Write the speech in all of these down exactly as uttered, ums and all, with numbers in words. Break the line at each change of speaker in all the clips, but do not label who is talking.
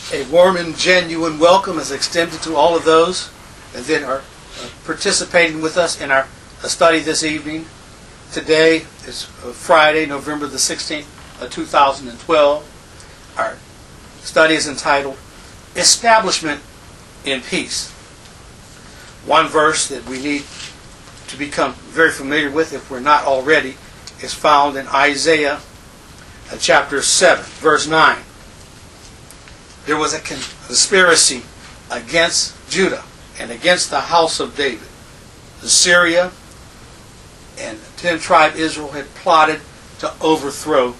A warm and genuine welcome is extended to all of those that are participating with us in our study this evening. Today is Friday, November the sixteenth, two thousand twelve. Our study is entitled Establishment in Peace. One verse that we need to become very familiar with, if we're not already, is found in Isaiah chapter seven, verse nine. There was a conspiracy against Judah and against the house of David. Syria and ten-tribe Israel had plotted to overthrow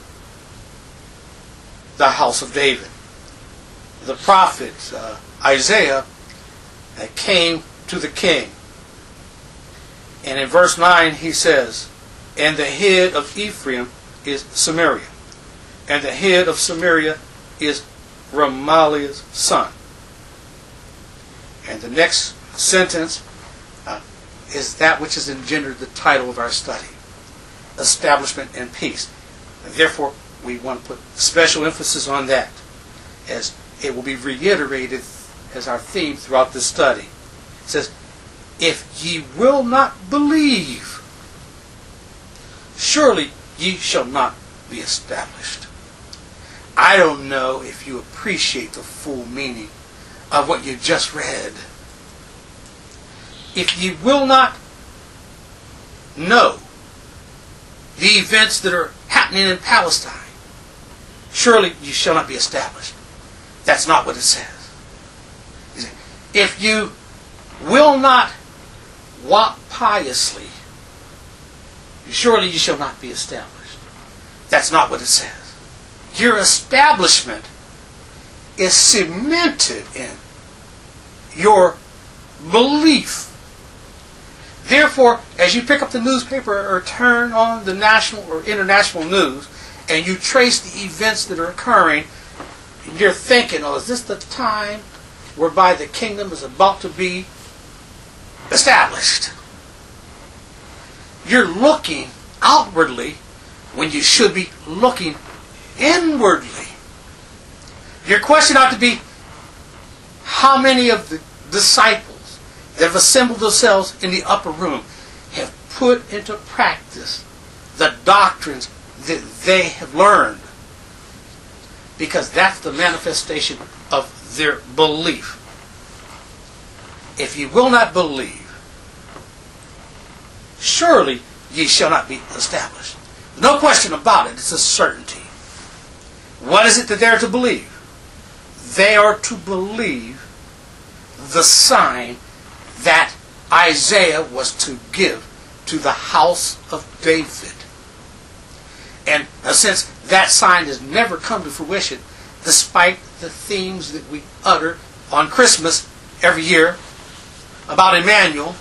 the house of David. The prophet uh, Isaiah uh, came to the king. And in verse nine he says, "And the head of Ephraim is Samaria, and the head of Samaria is Remaliah's son." And the next sentence uh, is that which has engendered the title of our study, Establishment and Peace. And therefore, we want to put special emphasis on that, as it will be reiterated as our theme throughout this study. It says, "If ye will not believe, surely ye shall not be established." I don't know if you appreciate the full meaning of what you just read. If ye will not know the events that are happening in Palestine, surely you shall not be established. That's not what it says. If you will not walk piously, surely you shall not be established. That's not what it says. Your establishment is cemented in your belief. Therefore, as you pick up the newspaper or turn on the national or international news, and you trace the events that are occurring, you're thinking, oh, is this the time whereby the kingdom is about to be established? You're looking outwardly when you should be looking inwardly. Your question ought to be, how many of the disciples that have assembled themselves in the upper room have put into practice the doctrines that they have learned? Because that's the manifestation of their belief. If ye will not believe, surely ye shall not be established. No question about it. It's a certainty. What is it that they're to believe? They are to believe the sign that Isaiah was to give to the house of David. And since that sign has never come to fruition, despite the themes that we utter on Christmas every year about Emmanuel,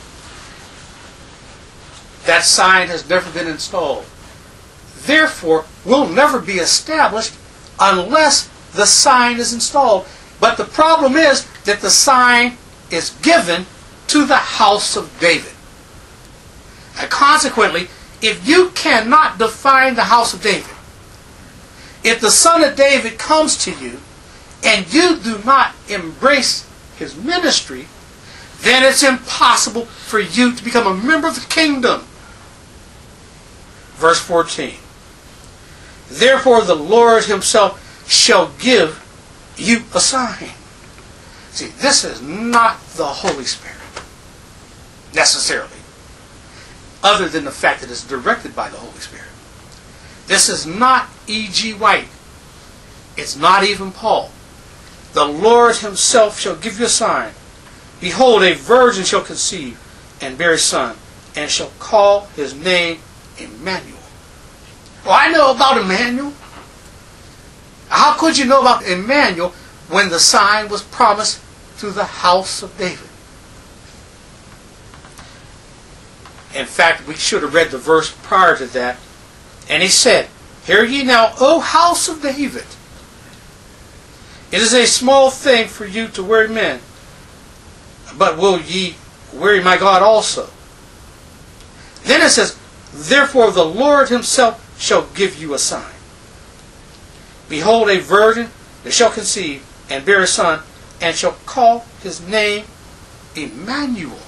that sign has never been installed. Therefore, will never be established unless the sign is installed. But the problem is that the sign is given to the house of David. And consequently, if you cannot define the house of David, if the son of David comes to you and you do not embrace his ministry, then it's impossible for you to become a member of the kingdom. Verse fourteen. "Therefore the Lord himself shall give you a sign." See, this is not the Holy Spirit, necessarily, other than the fact that it's directed by the Holy Spirit. This is not E G White. It's not even Paul. "The Lord himself shall give you a sign. Behold, a virgin shall conceive and bear a son, and shall call his name Emmanuel." Well, I know about Emmanuel. How could you know about Emmanuel when the sign was promised to the house of David? In fact, we should have read the verse prior to that. And he said, "Hear ye now, O house of David. It is a small thing for you to weary men, but will ye weary my God also?" Then it says, "Therefore the Lord himself shall give you a sign. Behold, a virgin that shall conceive and bear a son, and shall call his name Emmanuel.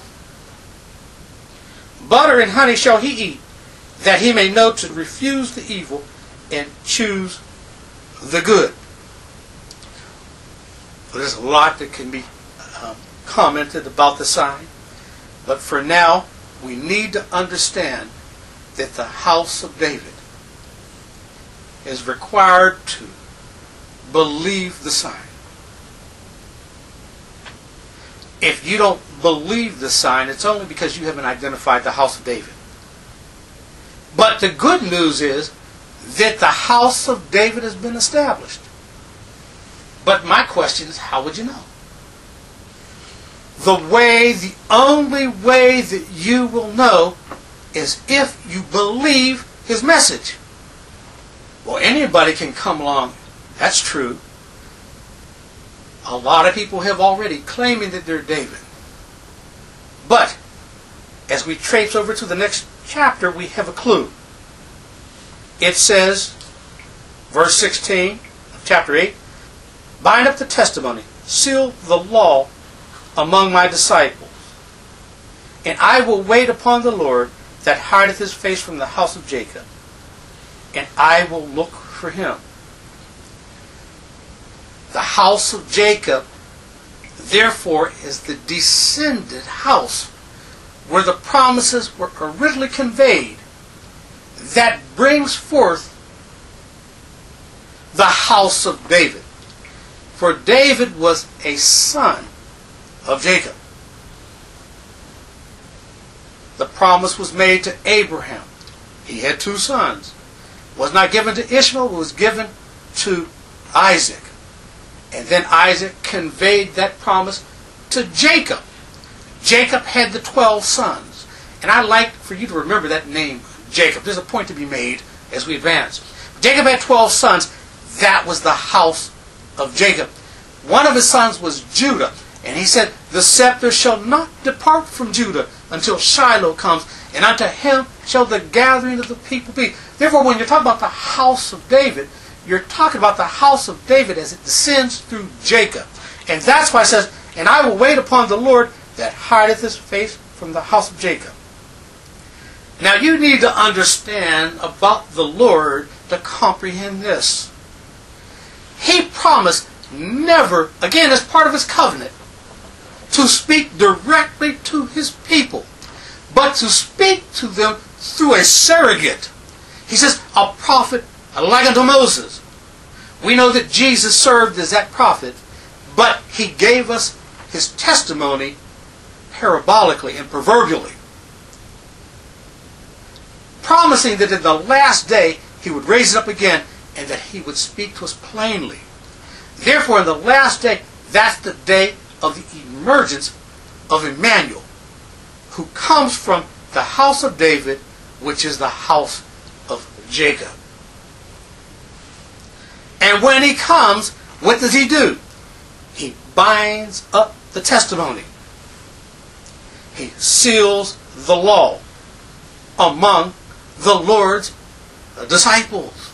Butter and honey shall he eat, that he may know to refuse the evil and choose the good. Well, there's a lot that can be um, commented about the sign, but for now, we need to understand that the house of David is required to believe the sign. If you don't believe the sign, it's only because you haven't identified the house of David. But the good news is that the house of David has been established. But my question is, how would you know? The way, the only way that you will know is if you believe his message. Well, anybody can come along. That's true. A lot of people have already claiming that they're David. But as we trace over to the next chapter, we have a clue. It says, verse sixteen of chapter eight, bind up the testimony, seal the law among my disciples, and I will wait upon the Lord that hideth his face from the house of Jacob, and I will look for him. The house of Jacob, therefore, is the descended house where the promises were originally conveyed that brings forth the house of David. For David was a son of Jacob. The promise was made to Abraham. He had two sons. It was not given to Ishmael, it was given to Isaac. And then Isaac conveyed that promise to Jacob. Jacob had the twelve sons. And I'd like for you to remember that name, Jacob. There's a point to be made as we advance. Jacob had twelve sons. That was the house of Jacob. One of his sons was Judah. And he said, the scepter shall not depart from Judah until Shiloh comes, and unto him shall the gathering of the people be. Therefore, when you're talking about the house of David, you're talking about the house of David as it descends through Jacob. And that's why it says, and I will wait upon the Lord that hideth his face from the house of Jacob. Now you need to understand about the Lord to comprehend this. He promised never, again as part of his covenant, to speak directly to his people, but to speak to them through a surrogate. He says, a prophet like unto Moses. We know that Jesus served as that prophet, but he gave us his testimony parabolically and proverbially, promising that in the last day he would raise it up again and that he would speak to us plainly. Therefore, in the last day, that's the day of the emergence of Emmanuel, who comes from the house of David, which is the house of Jacob. And when he comes, what does he do? He binds up the testimony. He seals the law among the Lord's disciples.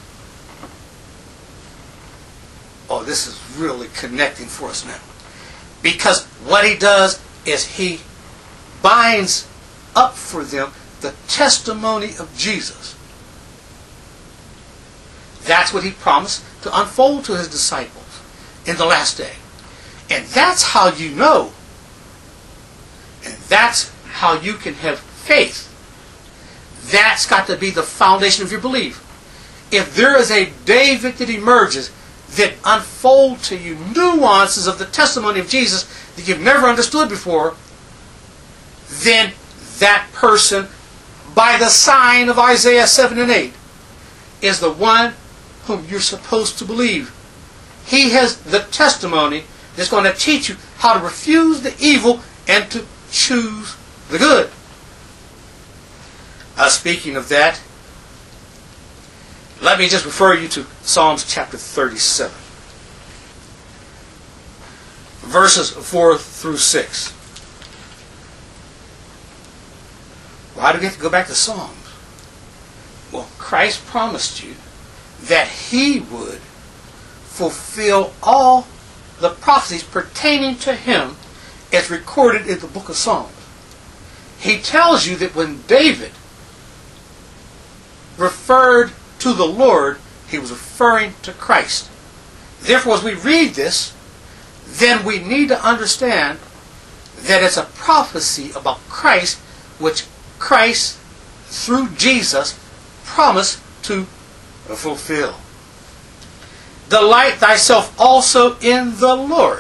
Oh, this is really connecting for us now. Because what he does is he binds up for them the testimony of Jesus. That's what he promised to unfold to his disciples in the last day. And that's how you know. And that's how you can have faith. That's got to be the foundation of your belief. If there is a David that emerges that unfold to you nuances of the testimony of Jesus that you've never understood before, then that person, by the sign of Isaiah seven and eight, is the one whom you're supposed to believe. He has the testimony that's going to teach you how to refuse the evil and to choose the good. Uh, speaking of that, let me just refer you to Psalms chapter thirty-seven. Verses four through six. Why do we have to go back to Psalms? Well, Christ promised you that he would fulfill all the prophecies pertaining to him as recorded in the book of Psalms. He tells you that when David referred to the Lord, he was referring to Christ. Therefore, as we read this, then we need to understand that it's a prophecy about Christ, which Christ, through Jesus, promised to fulfill. Delight thyself also in the Lord.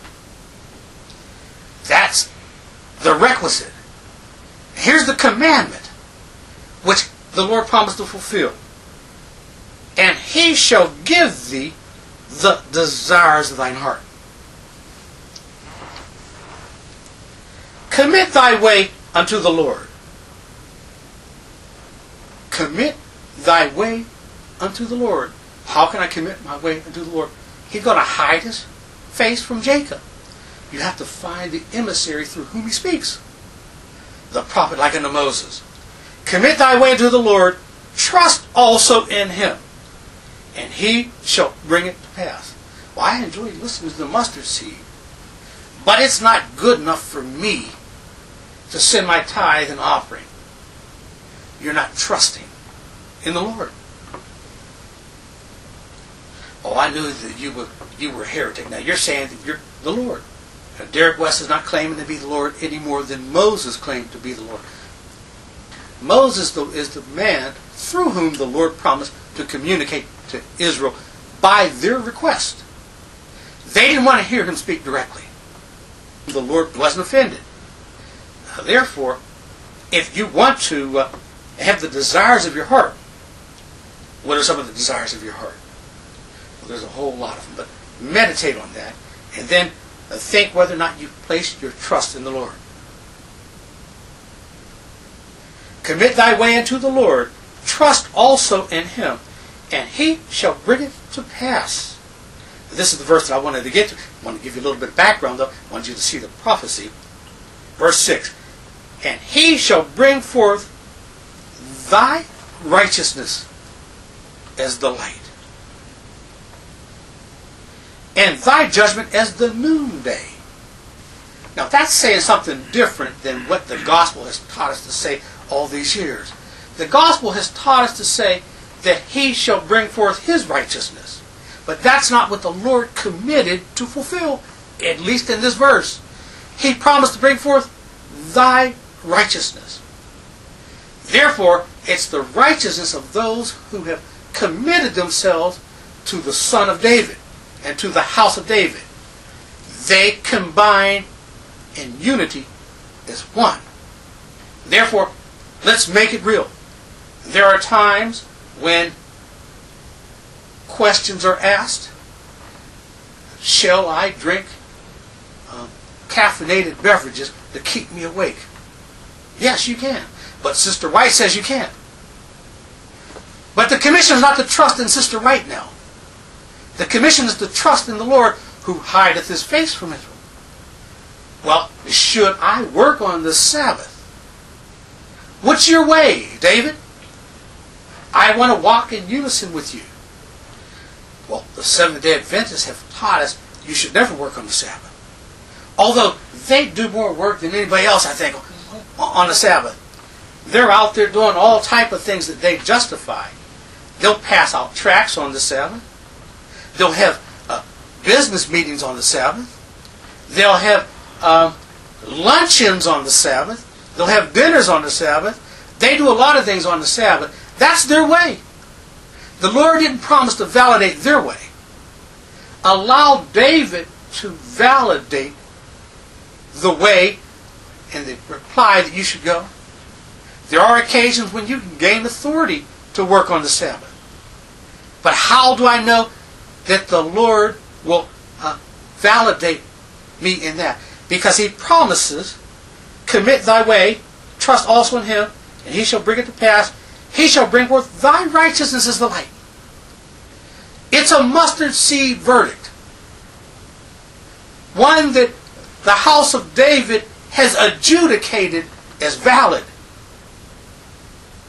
That's the requisite. Here's the commandment, which the Lord promised to fulfill. And he shall give thee the desires of thine heart. Commit thy way unto the Lord. Commit thy way unto the Lord. How can I commit my way unto the Lord? He's going to hide his face from Jacob. You have to find the emissary through whom he speaks. The prophet like unto Moses. Commit thy way unto the Lord. Trust also in him, and he shall bring it to pass. Well, I enjoy listening to the mustard seed, but it's not good enough for me to send my tithe and offering. You're not trusting in the Lord. Oh, I knew that you were you were a heretic. Now you're saying that you're the Lord. Now, Derek West is not claiming to be the Lord any more than Moses claimed to be the Lord. Moses is the man through whom the Lord promised to communicate to Israel by their request. They didn't want to hear him speak directly. The Lord wasn't offended. Now, therefore, if you want to uh, have the desires of your heart, what are some of the desires of your heart? Well, there's a whole lot of them, but meditate on that, and then uh, think whether or not you've placed your trust in the Lord. Commit thy way unto the Lord, trust also in him, and he shall bring it to pass. This is the verse that I wanted to get to. I want to give you a little bit of background, though. I want you to see the prophecy. Verse six. And he shall bring forth thy righteousness as the light, and thy judgment as the noonday. Now that's saying something different than what the gospel has taught us to say all these years. The gospel has taught us to say that he shall bring forth his righteousness. But that's not what the Lord committed to fulfill, at least in this verse. He promised to bring forth thy righteousness. Therefore, it's the righteousness of those who have committed themselves to the Son of David and to the house of David. They combine in unity as one. Therefore, let's make it real. There are times when questions are asked. Shall I drink uh, caffeinated beverages to keep me awake? Yes, you can. But Sister White says you can't. But the commission is not to trust in Sister White now. The commission is to trust in the Lord who hideth his face from Israel. Well, should I work on the Sabbath? What's your way, David? I want to walk in unison with you. Well, the Seventh-day Adventists have taught us you should never work on the Sabbath. Although they do more work than anybody else, I think, on the Sabbath. They're out there doing all type of things that they justify. They'll pass out tracts on the Sabbath. They'll have uh, business meetings on the Sabbath. They'll have uh, luncheons on the Sabbath. They'll have dinners on the Sabbath. They do a lot of things on the Sabbath. That's their way. The Lord didn't promise to validate their way. Allow David to validate the way and the reply that you should go. There are occasions when you can gain authority to work on the Sabbath. But how do I know that the Lord will uh, validate me in that? Because he promises, commit thy way, trust also in him, and he shall bring it to pass. He shall bring forth thy righteousness as the light. It's a mustard seed verdict. One that the house of David has adjudicated as valid.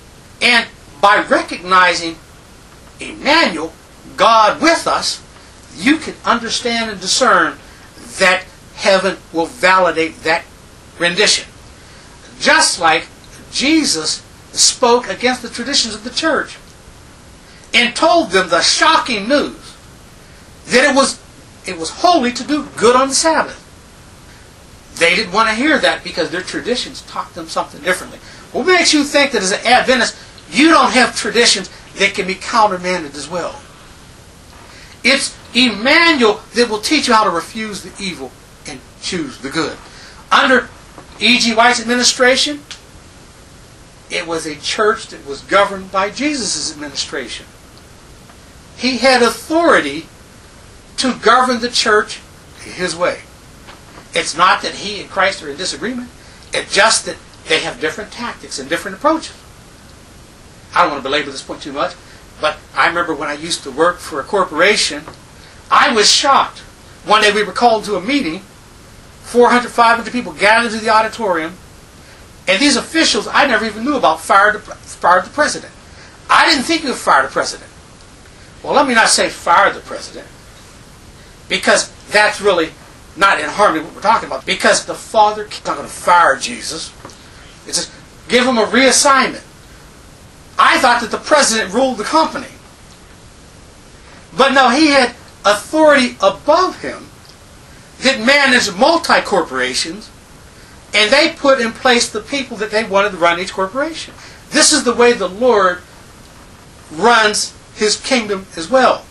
And by recognizing Emmanuel, God with us, you can understand and discern that heaven will validate that rendition. Just like Jesus spoke against the traditions of the church and told them the shocking news that it was it was holy to do good on the Sabbath. They didn't want to hear that because their traditions taught them something differently. What makes you think that as an Adventist you don't have traditions that can be countermanded as well? It's Emmanuel that will teach you how to refuse the evil and choose the good. Under E G White's administration, it was a church that was governed by Jesus' administration. He had authority to govern the church his way. It's not that he and Christ are in disagreement. It's just that they have different tactics and different approaches. I don't want to belabor this point too much, but I remember when I used to work for a corporation, I was shocked. One day we were called to a meeting, four hundred, five hundred people gathered to the auditorium, and these officials I never even knew about fired the, fired the president. I didn't think you would fire the president. Well, let me not say fire the president, because that's really not in harmony with what we're talking about. Because the Father is not going to fire Jesus. It's just give him a reassignment. I thought that the president ruled the company. But no, he had authority above him that managed multi-corporations, and they put in place the people that they wanted to run each corporation. This is the way the Lord runs his kingdom as well.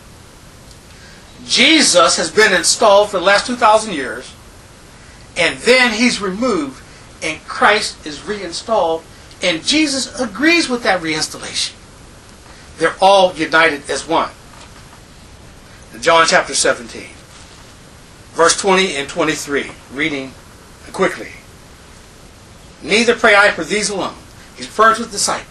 Jesus has been installed for the last two thousand years, and then he's removed, and Christ is reinstalled, and Jesus agrees with that reinstallation. They're all united as one. In John chapter seventeen, verse twenty and twenty-three, reading quickly. Neither pray I for these alone. He's referring to the disciples.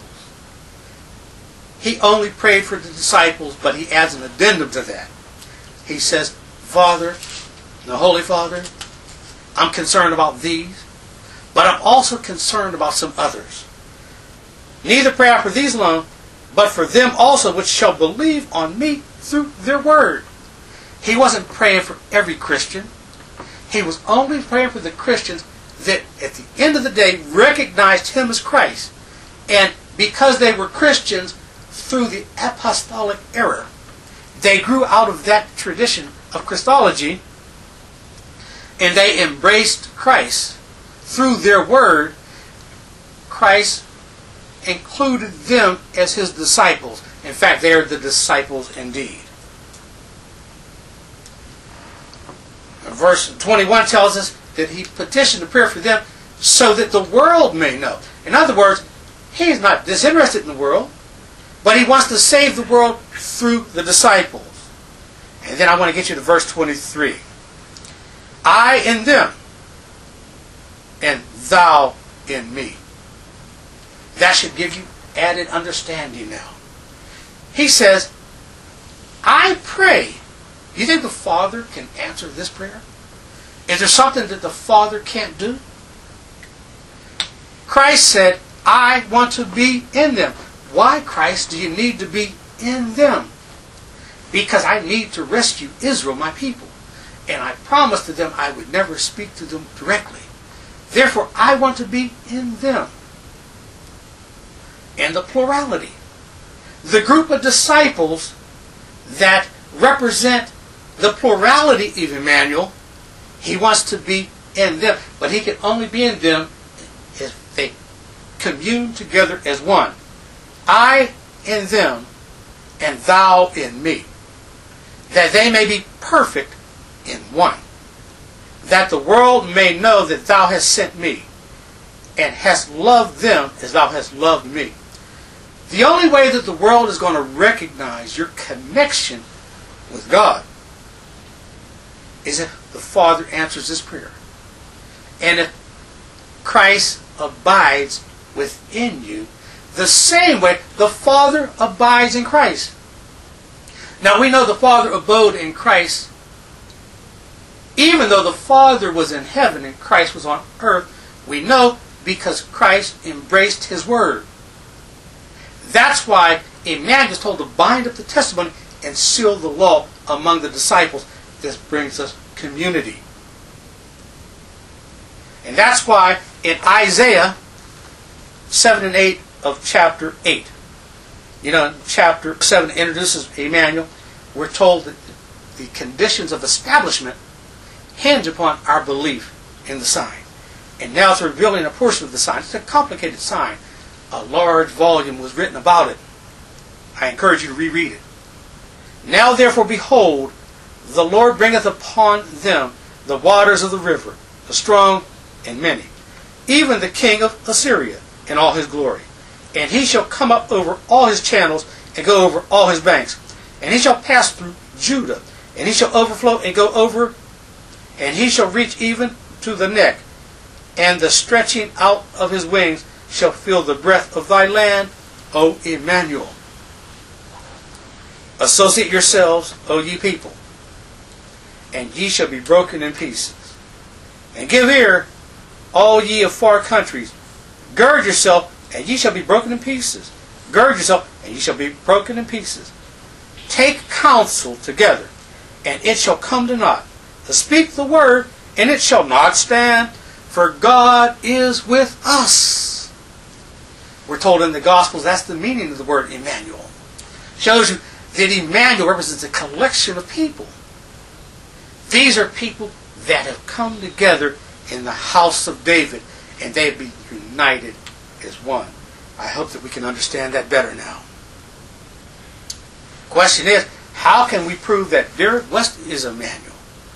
He only prayed for the disciples, but he adds an addendum to that. He says, Father, the Holy Father, I'm concerned about these, but I'm also concerned about some others. Neither pray I for these alone, but for them also which shall believe on me through their word. He wasn't praying for every Christian. He was only praying for the Christians that at the end of the day recognized him as Christ. And because they were Christians through the apostolic era, they grew out of that tradition of Christology, and they embraced Christ through their word. Christ included them as his disciples. In fact, they are the disciples indeed. Verse twenty-one tells us that he petitioned a prayer for them so that the world may know. In other words, he's not disinterested in the world, but he wants to save the world through the disciples. And then I want to get you to verse twenty-three. I in them, and thou in me. That should give you added understanding now. He says, I pray. You think the Father can answer this prayer? Is there something that the Father can't do? Christ said, I want to be in them. Why, Christ, do you need to be in them? Because I need to rescue Israel, my people. And I promised to them I would never speak to them directly. Therefore, I want to be in them. And the plurality. The group of disciples that represent the plurality of Emmanuel, he wants to be in them. But he can only be in them if they commune together as one. I in them, and thou in me, that they may be perfect in one, that the world may know that thou hast sent me, and hast loved them as thou hast loved me. The only way that the world is going to recognize your connection with God is if the Father answers this prayer. And if Christ abides within you, the same way the Father abides in Christ. Now we know the Father abode in Christ even though the Father was in heaven and Christ was on earth. We know because Christ embraced his word. That's why a man is told to bind up the testimony and seal the law among the disciples, this brings us community. And that's why in Isaiah seven and eight of chapter eight, you know, chapter seven introduces Emmanuel. We're told that the conditions of establishment hinge upon our belief in the sign. And now it's revealing a portion of the sign. It's a complicated sign. A large volume was written about it. I encourage you to reread it. Now therefore, behold, the Lord bringeth upon them the waters of the river, the strong and many, even the king of Assyria in all his glory. And he shall come up over all his channels and go over all his banks. And he shall pass through Judah, and he shall overflow and go over, and he shall reach even to the neck, and the stretching out of his wings shall fill the breadth of thy land, O Emmanuel. Associate yourselves, O ye people, and ye shall be broken in pieces. And give ear, all ye of far countries. Gird yourself, and ye shall be broken in pieces. Gird yourself, and ye shall be broken in pieces. Take counsel together, and it shall come to naught. To speak the word, and it shall not stand, for God is with us. We're told in the Gospels that's the meaning of the word Emmanuel. Shows you that Emmanuel represents a collection of people. These are people that have come together in the house of David, and they've been united as one. I hope that we can understand that better now. Question is, how can we prove that Derek West is Emmanuel?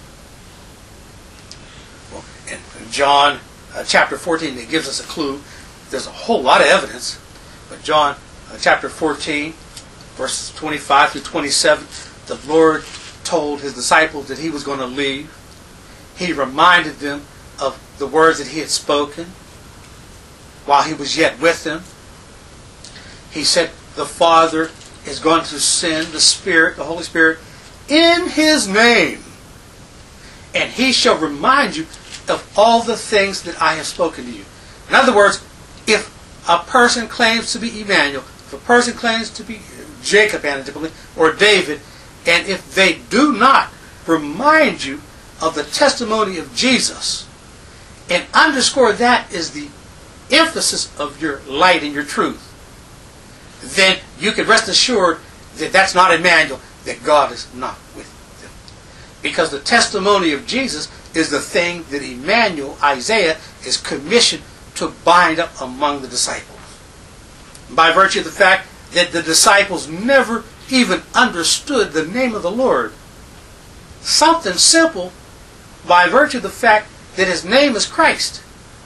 Well, in John uh, chapter fourteen, it gives us a clue. There's a whole lot of evidence, but John uh, chapter fourteen, verses twenty-five through twenty-seven, the Lord told his disciples that he was going to leave. He reminded them of the words that he had spoken while he was yet with them. He said the Father is going to send the Spirit, the Holy Spirit, in his name. And he shall remind you of all the things that I have spoken to you. In other words, if a person claims to be Emmanuel, if a person claims to be Jacob, or David, and if they do not remind you of the testimony of Jesus, and underscore that as the emphasis of your light and your truth, then you can rest assured that that's not Emmanuel, that God is not with them. Because the testimony of Jesus is the thing that Emmanuel, Isaiah, is commissioned to bind up among the disciples. By virtue of the fact that the disciples never even understood the name of the Lord. Something simple by virtue of the fact that his name is Christ.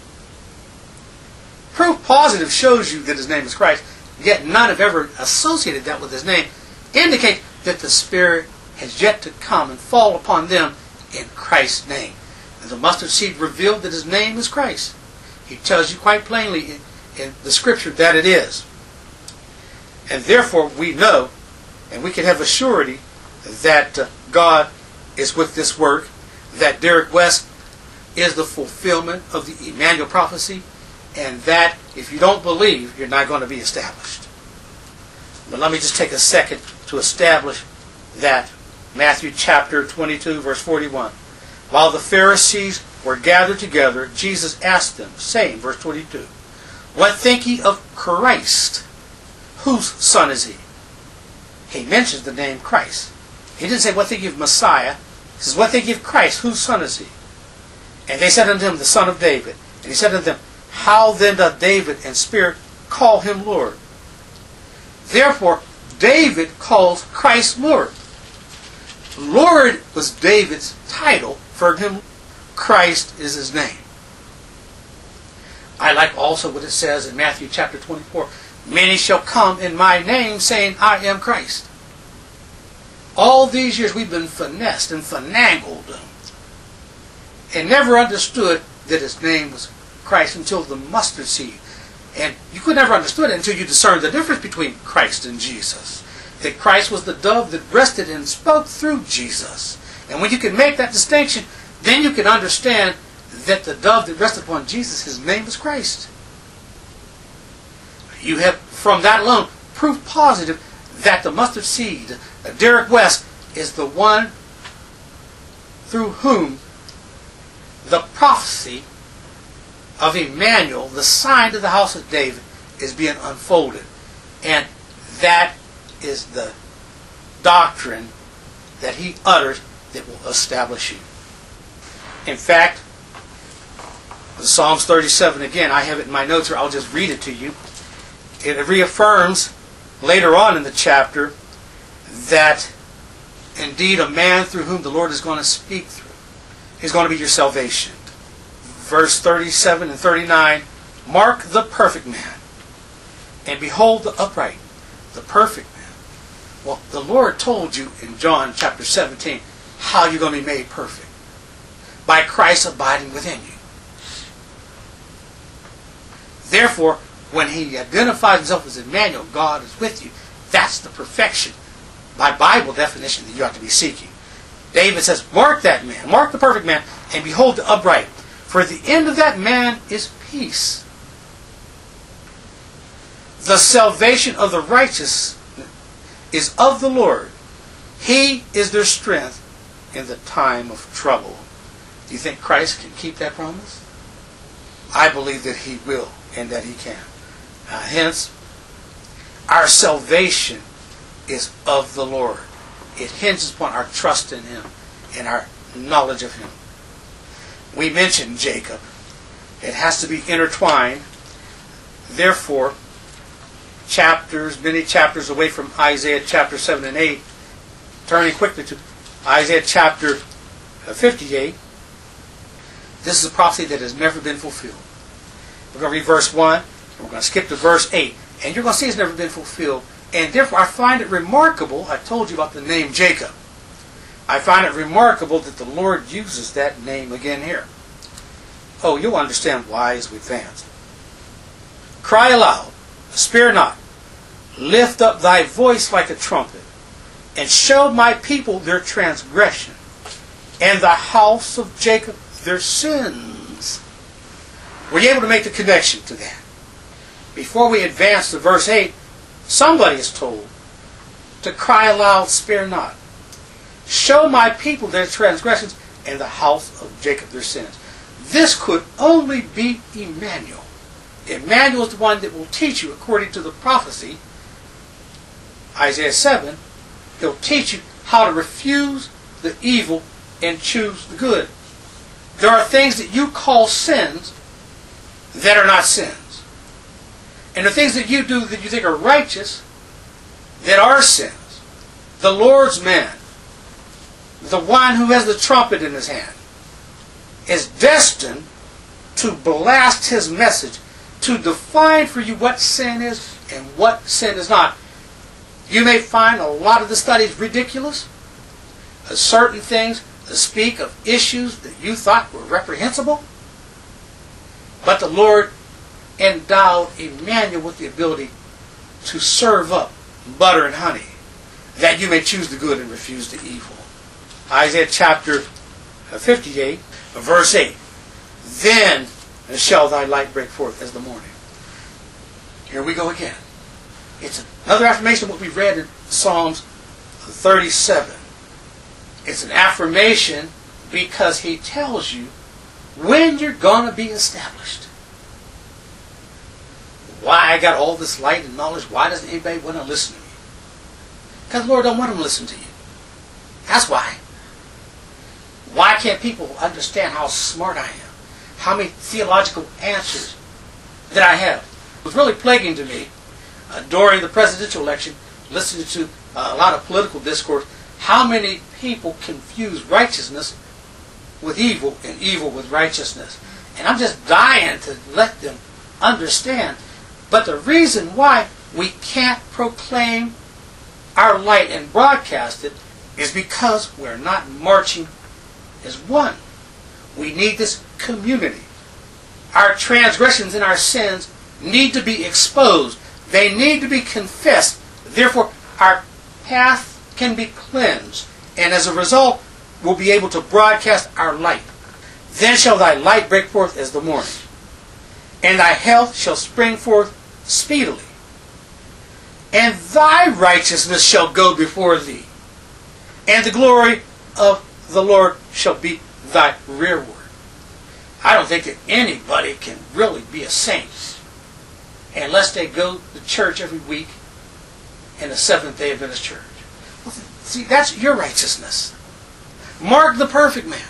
Proof positive shows you that his name is Christ, yet none have ever associated that with his name, indicate that the Spirit has yet to come and fall upon them in Christ's name. And the mustard seed revealed that his name is Christ. He tells you quite plainly in, in the Scripture that it is. And therefore we know, and we can have a surety that uh, God is with this work, that Derek West is the fulfillment of the Emmanuel prophecy, and that if you don't believe, you're not going to be established. But let me just take a second to establish that. Matthew chapter twenty-two, verse forty-one. While the Pharisees were gathered together, Jesus asked them, saying, verse twenty-two, What think ye of Christ? Whose son is he? He mentions the name Christ. He didn't say, what think ye of Messiah? He says, what think ye of Christ? Whose son is he? And they said unto him, the son of David. And he said unto them, How then doth David and Spirit call him Lord? Therefore, David calls Christ Lord. Lord was David's title. For him, Christ is his name. I like also what it says in Matthew chapter twenty-four. Many shall come in my name, saying, I am Christ. All these years we've been finessed and finagled and never understood that his name was Christ until the mustard seed. And you could never understood it until you discerned the difference between Christ and Jesus. That Christ was the dove that rested and spoke through Jesus. And when you can make that distinction, then you can understand that the dove that rested upon Jesus, his name is Christ. You have, from that alone, proof positive that the mustard seed, Derek West, is the one through whom the prophecy of Emmanuel, the sign to the house of David, is being unfolded. And that is the doctrine that he utters that will establish you. In fact, Psalms thirty-seven, again, I have it in my notes here, I'll just read it to you. It reaffirms later on in the chapter that indeed a man through whom the Lord is going to speak through is going to be your salvation. Verse thirty-seven and thirty-nine, mark the perfect man, and behold the upright, the perfect man. Well, the Lord told you in John chapter seventeen how you're going to be made perfect. By Christ abiding within you. Therefore, when he identifies himself as Emmanuel, God is with you, that's the perfection, by Bible definition, that you have to be seeking. David says, mark that man, mark the perfect man, and behold the upright. For the end of that man is peace. The salvation of the righteous is of the Lord. He is their strength in the time of trouble. Do you think Christ can keep that promise? I believe that he will and that he can. Uh, hence, our salvation is of the Lord. It hinges upon our trust in him and our knowledge of him. We mentioned Jacob. It has to be intertwined. Therefore, chapters, many chapters away from Isaiah chapter seven and eight, turning quickly to Isaiah chapter fifty-eight, this is a prophecy that has never been fulfilled. We're going to read verse one, and we're going to skip to verse eight. And you're going to see it's never been fulfilled. And therefore I find it remarkable, I told you about the name Jacob. I find it remarkable that the Lord uses that name again here. Oh, you'll understand why as we advance. Cry aloud, spare not, lift up thy voice like a trumpet, and show my people their transgression, and the house of Jacob their sins. Were you able to make the connection to that? Before we advance to verse eight, somebody is told to cry aloud, spare not. Show my people their transgressions, and the house of Jacob their sins. This could only be Emmanuel. Emmanuel is the one that will teach you, according to the prophecy, Isaiah seven, he'll teach you how to refuse the evil and choose the good. There are things that you call sins that are not sins. And the things that you do that you think are righteous that are sins. The Lord's man, the one who has the trumpet in his hand, is destined to blast his message, to define for you what sin is and what sin is not. You may find a lot of the studies ridiculous. Certain things speak of issues that you thought were reprehensible. But the Lord endowed Emmanuel with the ability to serve up butter and honey, that you may choose the good and refuse the evil. Isaiah chapter fifty-eight, verse eight. Then shall thy light break forth as the morning. Here we go again. It's another affirmation of what we read in Psalms thirty-seven. It's an affirmation because he tells you when you're going to be established. Why I got all this light and knowledge, why doesn't anybody want to listen to me? Because the Lord don't want them to listen to you. That's why. Why can't people understand how smart I am? How many theological answers that I have? It was really plaguing to me uh, during the presidential election, listening to uh, a lot of political discourse, how many people confuse righteousness with evil and evil with righteousness. And I'm just dying to let them understand. But the reason why we can't proclaim our light and broadcast it is because we're not marching as one. We need this community. Our transgressions and our sins need to be exposed. They need to be confessed. Therefore, our path can be cleansed. And as a result, we'll be able to broadcast our light. Then shall thy light break forth as the morning, and thy health shall spring forth speedily. And thy righteousness shall go before thee, and the glory of the Lord shall be thy rearward. I don't think that anybody can really be a saint unless they go to church every week in the Seventh-day Adventist church. Well, see, that's your righteousness. Mark the perfect man.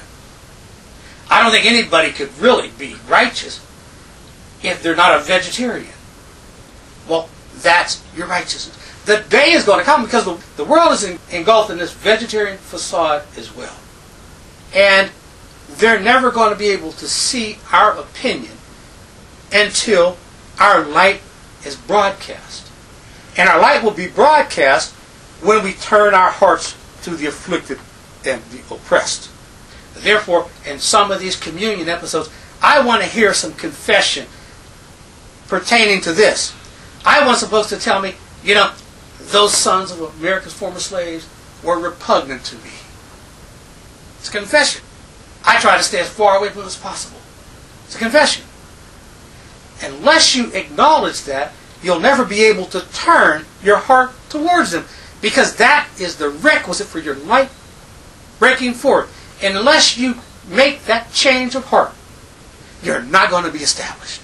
I don't think anybody could really be righteous if they're not a vegetarian. Well, that's your righteousness. The day is going to come because the, the world is engulfed in this vegetarian facade as well. And they're never going to be able to see our opinion until our light is broadcast. And our light will be broadcast when we turn our hearts to the afflicted and the oppressed. Therefore, in some of these communion episodes, I want to hear some confession pertaining to this. I want supposed to tell me, you know, those sons of America's former slaves were repugnant to me. It's a confession. I try to stay as far away from them as possible. It's a confession. Unless you acknowledge that, you'll never be able to turn your heart towards them, because that is the requisite for your light breaking forth. And unless you make that change of heart, you're not going to be established.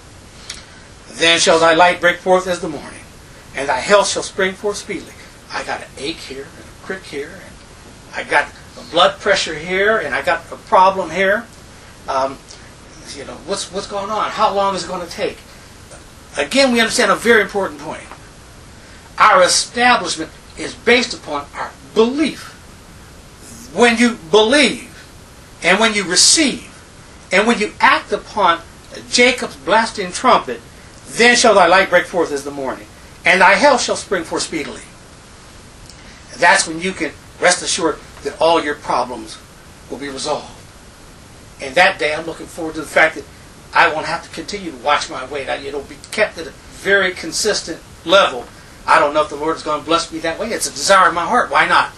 Then shall thy light break forth as the morning, and thy health shall spring forth speedily. I got an ache here, and a crick here, and I got a blood pressure here, and I got a problem here. Um, you know, what's what's going on? How long is it going to take? Again, we understand a very important point. Our establishment is based upon our belief. When you believe, and when you receive, and when you act upon Jacob's blasting trumpet, then shall thy light break forth as the morning, and thy health shall spring forth speedily. And that's when you can rest assured that all your problems will be resolved. And that day, I'm looking forward to the fact that I won't have to continue to watch my weight. It'll be kept at a very consistent level. I don't know if the Lord is going to bless me that way. It's a desire of my heart. Why not?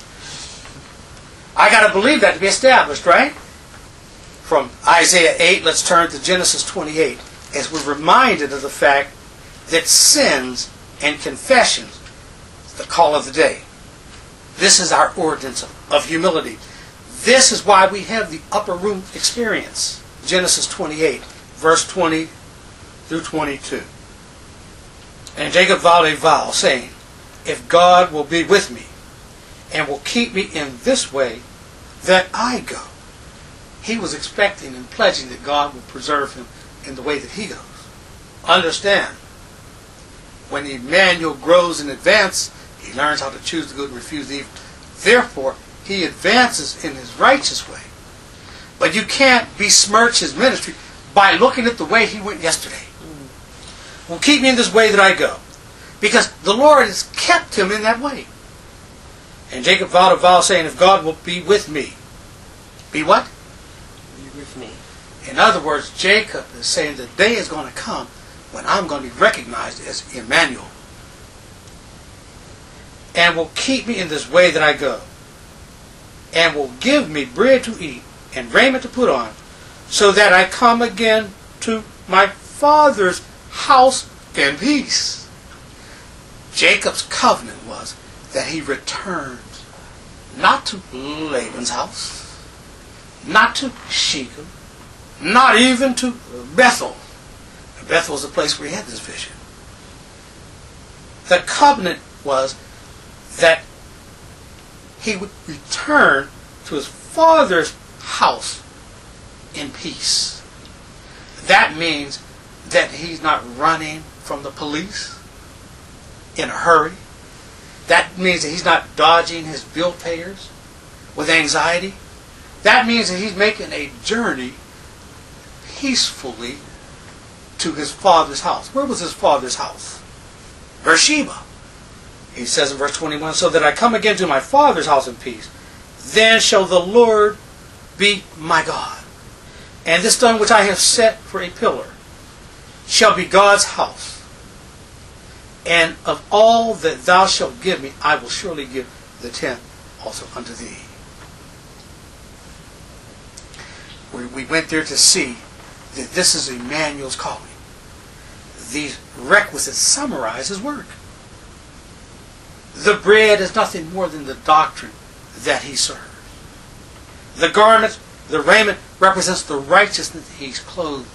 I got to believe that to be established, right? From Isaiah eight, let's turn to Genesis twenty-eight, as we're reminded of the fact that sins and confessions is the call of the day. This is our ordinance of, of humility. This is why we have the upper room experience. Genesis twenty-eight, verse twenty through twenty-two. And Jacob vowed a vow, saying, if God will be with me, and will keep me in this way that I go. He was expecting and pledging that God would preserve him in the way that he goes. Understand, when Emmanuel grows in advance, he learns how to choose the good and refuse the evil. Therefore, he advances in his righteous way. But you can't besmirch his ministry by looking at the way he went yesterday. Well, keep me in this way that I go. Because the Lord has kept him in that way. And Jacob vowed a vow, saying, if God will be with me. Be what?
Be with me.
In other words, Jacob is saying the day is going to come when I'm going to be recognized as Emmanuel. And will keep me in this way that I go. And will give me bread to eat and raiment to put on, so that I come again to my father's house in peace. Jacob's covenant was that he returned not to Laban's house, not to Shechem, not even to Bethel. Bethel was the place where he had this vision. The covenant was that he would return to his father's house in peace. That means that he's not running from the police in a hurry. That means that he's not dodging his bill payers with anxiety. That means that he's making a journey peacefully to his father's house. Where was his father's house? Beersheba. He says in verse twenty-one, so that I come again to my father's house in peace, then shall the Lord be my God. And this stone which I have set for a pillar shall be God's house. And of all that thou shalt give me, I will surely give the tenth also unto thee. We, we went there to see that this is Emmanuel's calling. These requisites summarize his work. The bread is nothing more than the doctrine that he serves. The garment, the raiment, represents the righteousness that he's clothed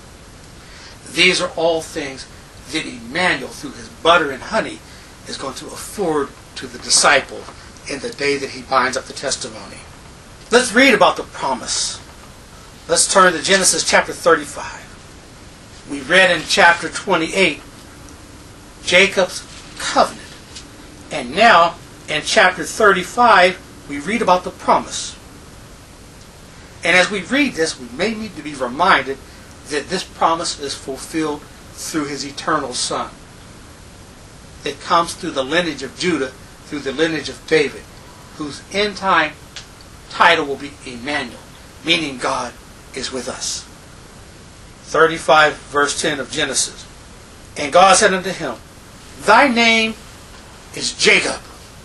in. These are all things that Emmanuel, through his butter and honey, is going to afford to the disciple in the day that he binds up the testimony. Let's read about the promise. Let's turn to Genesis chapter thirty-five. We read in chapter twenty-eight Jacob's covenant. And now in chapter thirty-five we read about the promise. And as we read this, we may need to be reminded that this promise is fulfilled through his eternal Son. It comes through the lineage of Judah, through the lineage of David, whose end time title will be Emmanuel, meaning God is with us. thirty-five verse ten of Genesis. And God said unto him, Thy name is Jacob.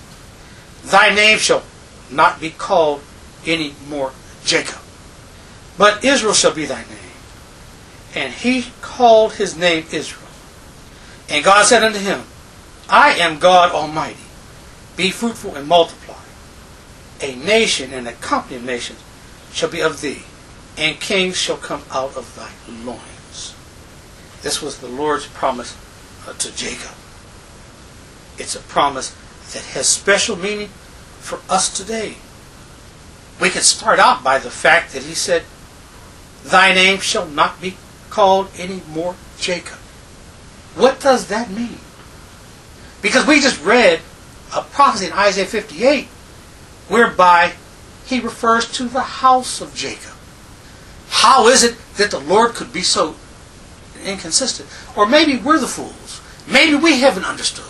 Thy name shall not be called any more Jacob, but Israel shall be thy name. And he called his name Israel. And God said unto him, I am God Almighty. Be fruitful and multiply. A nation and a company of nations shall be of thee, and kings shall come out of thy loins. This was the Lord's promise uh, to Jacob. It's a promise that has special meaning for us today. We could start out by the fact that he said, Thy name shall not be called any more Jacob. What does that mean? Because we just read a prophecy in Isaiah fifty-eight whereby he refers to the house of Jacob. How is it that the Lord could be so inconsistent? Or maybe we're the fools. Maybe we haven't understood.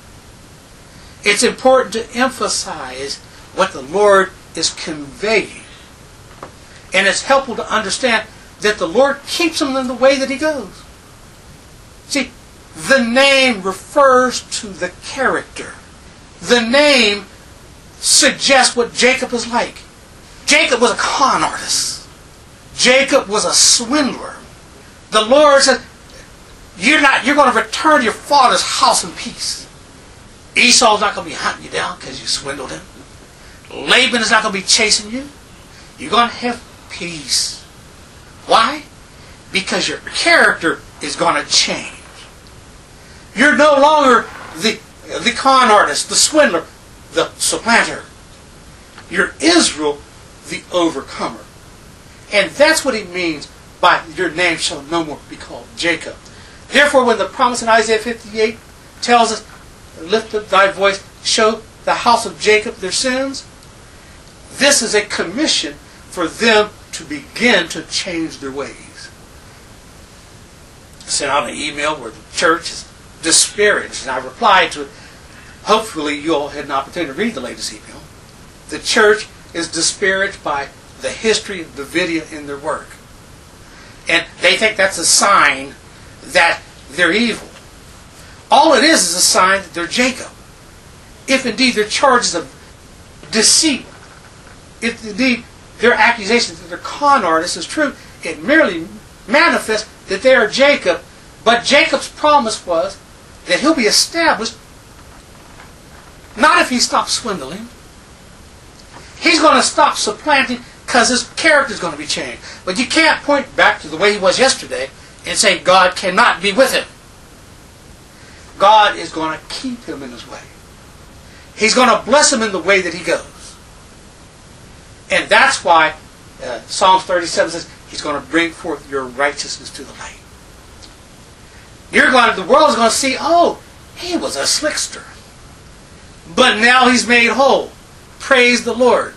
It's important to emphasize what the Lord is conveying. And it's helpful to understand that the Lord keeps them in the way that he goes. See, the name refers to the character. The name suggests what Jacob is like. Jacob was a con artist. Jacob was a swindler. The Lord said, you're not, you're going to return to your father's house in peace. Esau's not going to be hunting you down because you swindled him. Laban is not going to be chasing you. You're going to have peace. Why? Because your character is going to change. You're no longer the, the con artist, the swindler, the supplanter. You're Israel, the overcomer. And that's what he means by your name shall no more be called Jacob. Therefore, when the promise in Isaiah fifty-eight tells us, lift up thy voice, show the house of Jacob their sins, this is a commission for them to begin to change their ways. I sent out an email where the church is disparaged, and I replied to it. Hopefully you all had an opportunity to read the latest email. The church is disparaged by the history of Davidia in their work. And they think that's a sign that they're evil. All it is is a sign that they're Jacob. If indeed their charges of deceit, if indeed their accusations that they're con artists is true, it merely manifests that they are Jacob. But Jacob's promise was that he'll be established not if he stops swindling. He's going to stop supplanting because his character is going to be changed. But you can't point back to the way he was yesterday and say God cannot be with him. God is going to keep him in his way. He's going to bless him in the way that he goes. And that's why uh, Psalms thirty-seven says he's going to bring forth your righteousness to the light. You're going to, the world is going to see, oh, he was a slickster. But now he's made whole. Praise the Lord.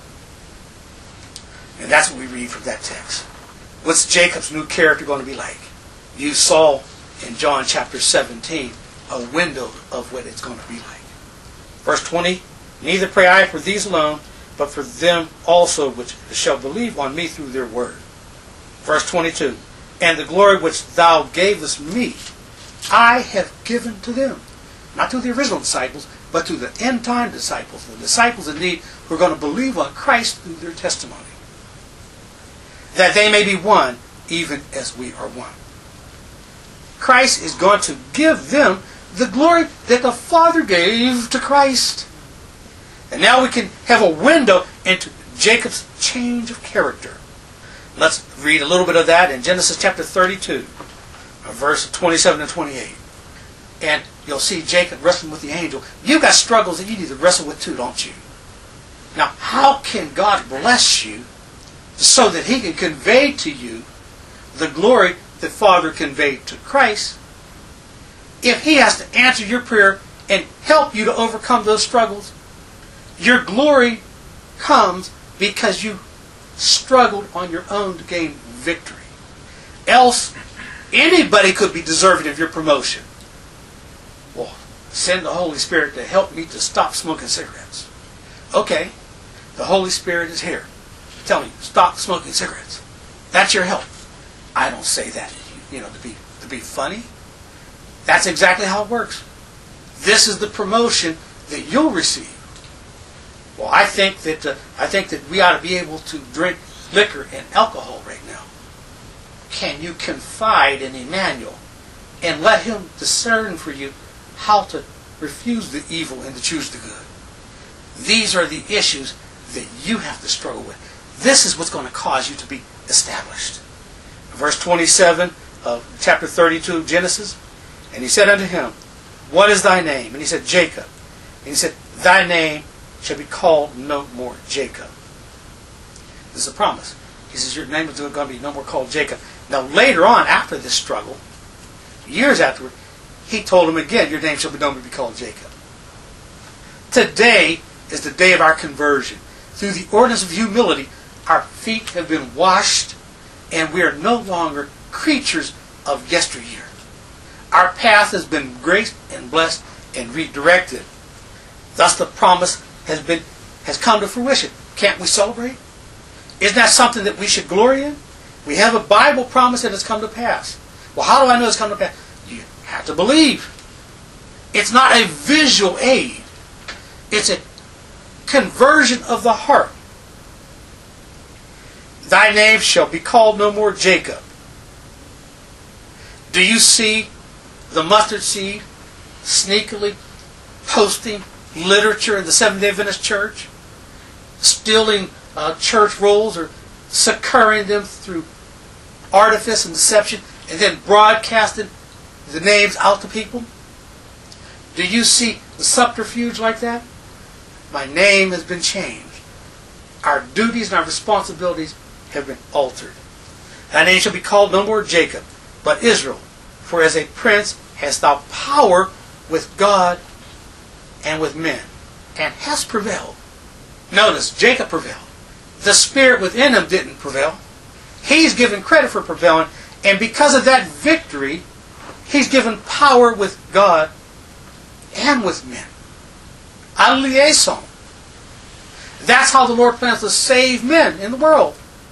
And that's what we read from that text. What's Jacob's new character going to be like? You saw in John chapter seventeen a window of what it's going to be like. Verse twenty, neither pray I for these alone, but for them also which shall believe on me through their word. Verse twenty-two, and the glory which thou gavest me, I have given to them. Not to the original disciples, but to the end time disciples, the disciples indeed who are going to believe on Christ through their testimony. That they may be one, even as we are one. Christ is going to give them the glory that the Father gave to Christ. And now we can have a window into Jacob's change of character. Let's read a little bit of that in Genesis chapter thirty-two, verse twenty-seven and twenty-eight. And you'll see Jacob wrestling with the angel. You've got struggles that you need to wrestle with too, don't you? Now, how can God bless you so that He can convey to you the glory that Father conveyed to Christ if He has to answer your prayer and help you to overcome those struggles? Your glory comes because you struggled on your own to gain victory. Else, anybody could be deserving of your promotion. Well, send the Holy Spirit to help me to stop smoking cigarettes. Okay, the Holy Spirit is here telling you, stop smoking cigarettes. That's your help. I don't say that, you know, to be to be funny. That's exactly how it works. This is the promotion that you'll receive. Well, I think that uh, I think that we ought to be able to drink liquor and alcohol right now. Can you confide in Emmanuel and let him discern for you how to refuse the evil and to choose the good? These are the issues that you have to struggle with. This is what's going to cause you to be established. Verse twenty-seven of chapter thirty-two of Genesis. And he said unto him, What is thy name? And he said, Jacob. And he said, Thy name shall be called no more Jacob. This is a promise. He says, your name is going to be no more called Jacob. Now later on, after this struggle, years afterward, he told him again, your name shall be no more be called Jacob. Today is the day of our conversion. Through the ordinance of humility, our feet have been washed, and we are no longer creatures of yesteryear. Our path has been graced and blessed and redirected. Thus the promise has been has come to fruition. Can't we celebrate? Isn't that something that we should glory in? We have a Bible promise that has come to pass. Well, how do I know it's come to pass? You have to believe. It's not a visual aid. It's a conversion of the heart. Thy name shall be called no more Jacob. Do you see the mustard seed sneakily posting literature in the Seventh-day Adventist Church, stealing uh, church rolls or succoring them through artifice and deception, and then broadcasting the names out to people? Do you see the subterfuge like that? My name has been changed. Our duties and our responsibilities have been altered. Thy name shall be called no more Jacob, but Israel. For as a prince hast thou power with God and with men, and hast prevailed. Notice, Jacob prevailed. The spirit within him didn't prevail. He's given credit for prevailing, and because of that victory, he's given power with God and with men. A liaison. That's how the Lord plans to save men in the world.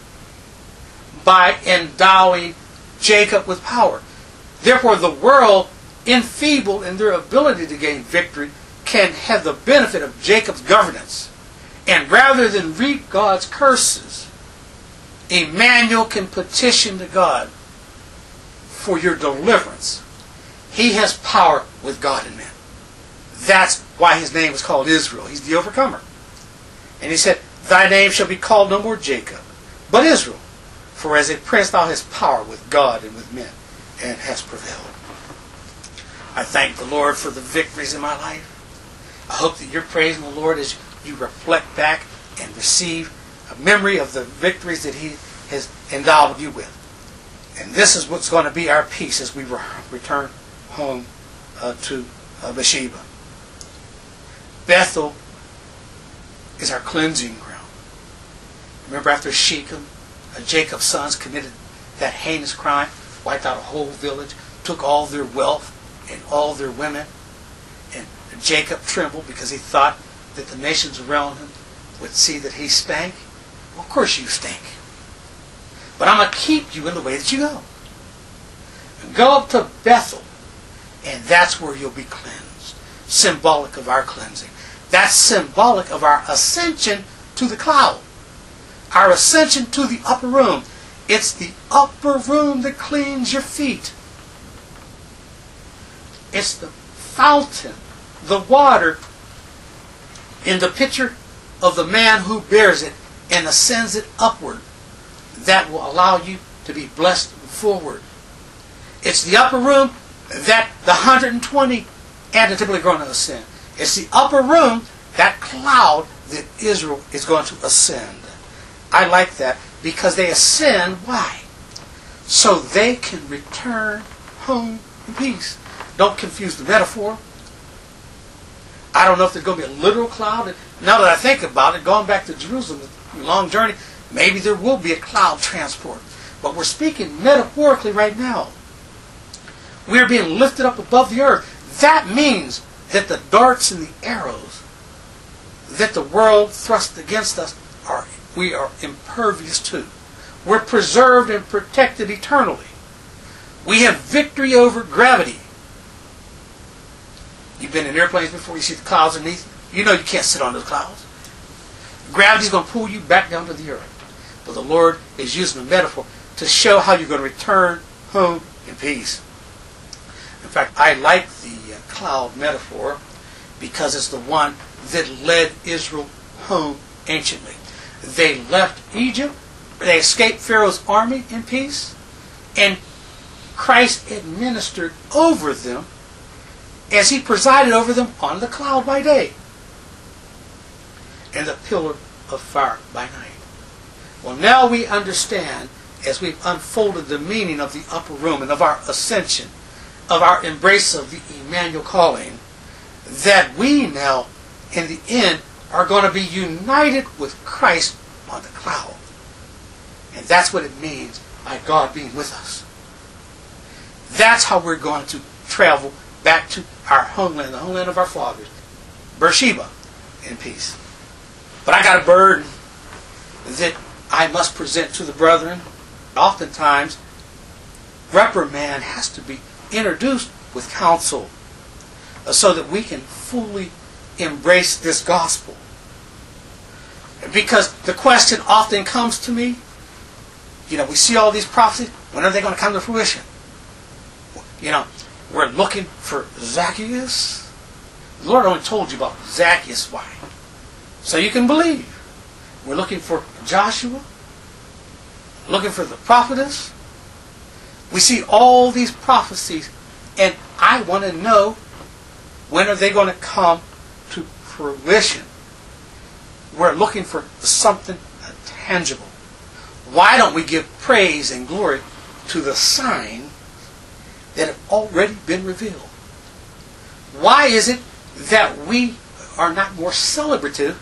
By endowing Jacob with power. Therefore, the world, enfeebled in their ability to gain victory, can have the benefit of Jacob's governance. And rather than reap God's curses, Emmanuel can petition to God for your deliverance. He has power with God and men. That's why his name was called Israel. He's the overcomer. And he said, Thy name shall be called no more Jacob, but Israel. For as a prince thou hast power with God and with men, and hast prevailed. I thank the Lord for the victories in my life. I hope that you're praising the Lord as you reflect back and receive a memory of the victories that He has endowed you with. And this is what's going to be our peace as we re- return home uh, to uh, Beersheba. Bethel is our cleansing ground. Remember after Shechem, uh, Jacob's sons committed that heinous crime, wiped out a whole village, took all their wealth and all their women, and Jacob trembled because he thought that the nations around him would see that he stank. Well, of course you stink. But I'm going to keep you in the way that you go. Go up to Bethel, and that's where you'll be cleansed. Symbolic of our cleansing. That's symbolic of our ascension to the cloud. Our ascension to the upper room. It's the upper room that cleans your feet. It's the fountain, the water in the picture of the man who bears it and ascends it upward, that will allow you to be blessed forward. It's the upper room that the one hundred twenty antitypically going to ascend. It's the upper room, that cloud, that Israel is going to ascend. I like that because they ascend. Why? So they can return home in peace. Don't confuse the metaphor. I don't know if there's going to be a literal cloud. Now that I think about it, going back to Jerusalem, a long journey, maybe there will be a cloud transport. But we're speaking metaphorically right now. We're being lifted up above the earth. That means that the darts and the arrows that the world thrusts against us, are we are impervious to. We're preserved and protected eternally. We have victory over gravity. You've been in airplanes before, you see the clouds underneath. You know you can't sit on those clouds. Gravity's going to pull you back down to the earth. But the Lord is using a metaphor to show how you're going to return home in peace. In fact, I like the uh, cloud metaphor because it's the one that led Israel home anciently. They left Egypt, they escaped Pharaoh's army in peace, and Christ administered over them as he presided over them on the cloud by day and the pillar of fire by night. Well, now we understand, as we've unfolded the meaning of the upper room and of our ascension, of our embrace of the Emmanuel calling, that we now, in the end, are going to be united with Christ on the cloud. And that's what it means by God being with us. That's how we're going to travel back to our homeland, the homeland of our fathers, Beersheba, in peace. But I got a burden that I must present to the brethren. Oftentimes, reprimand has to be introduced with counsel so that we can fully embrace this gospel. Because the question often comes to me, you know, we see all these prophecies, when are they going to come to fruition? You know, we're looking for Zacchaeus. The Lord only told you about Zacchaeus. Why? So you can believe. We're looking for Joshua, looking for the prophetess. We see all these prophecies, and I want to know, when are they going to come to fruition? We're looking for something tangible. Why don't we give praise and glory to the sign that have already been revealed? Why is it that we are not more celebrative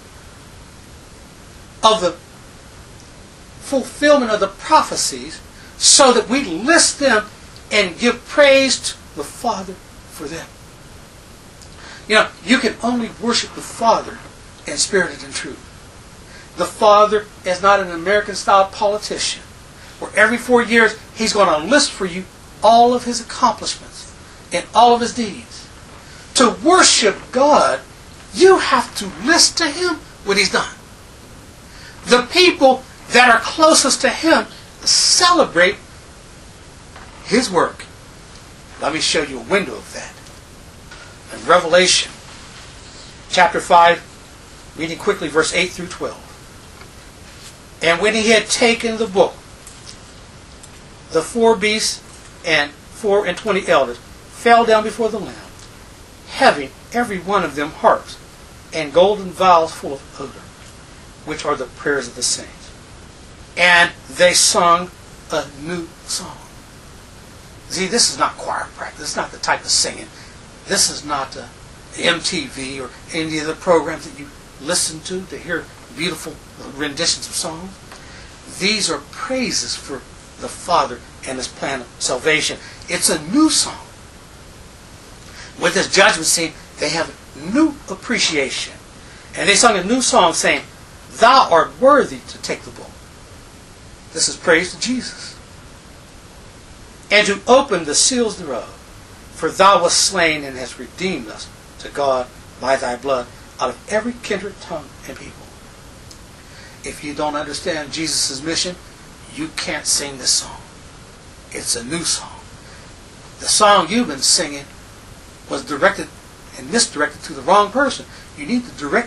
of the fulfillment of the prophecies, so that we list them and give praise to the Father for them? You know, you can only worship the Father in spirit and in truth. The Father is not an American-style politician, where every four years he's going to list for you all of his accomplishments and all of his deeds. To worship God, you have to list to him what he's done. The people that are closest to him celebrate his work. Let me show you a window of that. In Revelation chapter five, reading quickly verse eight through twelve. And when he had taken the book, the four beasts and four and twenty elders fell down before the Lamb, having every one of them harps and golden vials full of odor, which are the prayers of the saints. And they sung a new song. See, this is not choir practice. This is not the type of singing. This is not uh, M T V or any of the programs that you listen to to hear beautiful renditions of songs. These are praises for the Father and his plan of salvation. It's a new song. With this judgment scene, they have new appreciation. And they sung a new song saying, "Thou art worthy to take the book." This is praise to Jesus. "And to open the seals thereof. For thou wast slain and hast redeemed us to God by thy blood out of every kindred, tongue, and people." If you don't understand Jesus' mission, you can't sing this song. It's a new song. The song you've been singing was directed and misdirected to the wrong person. You need to direct this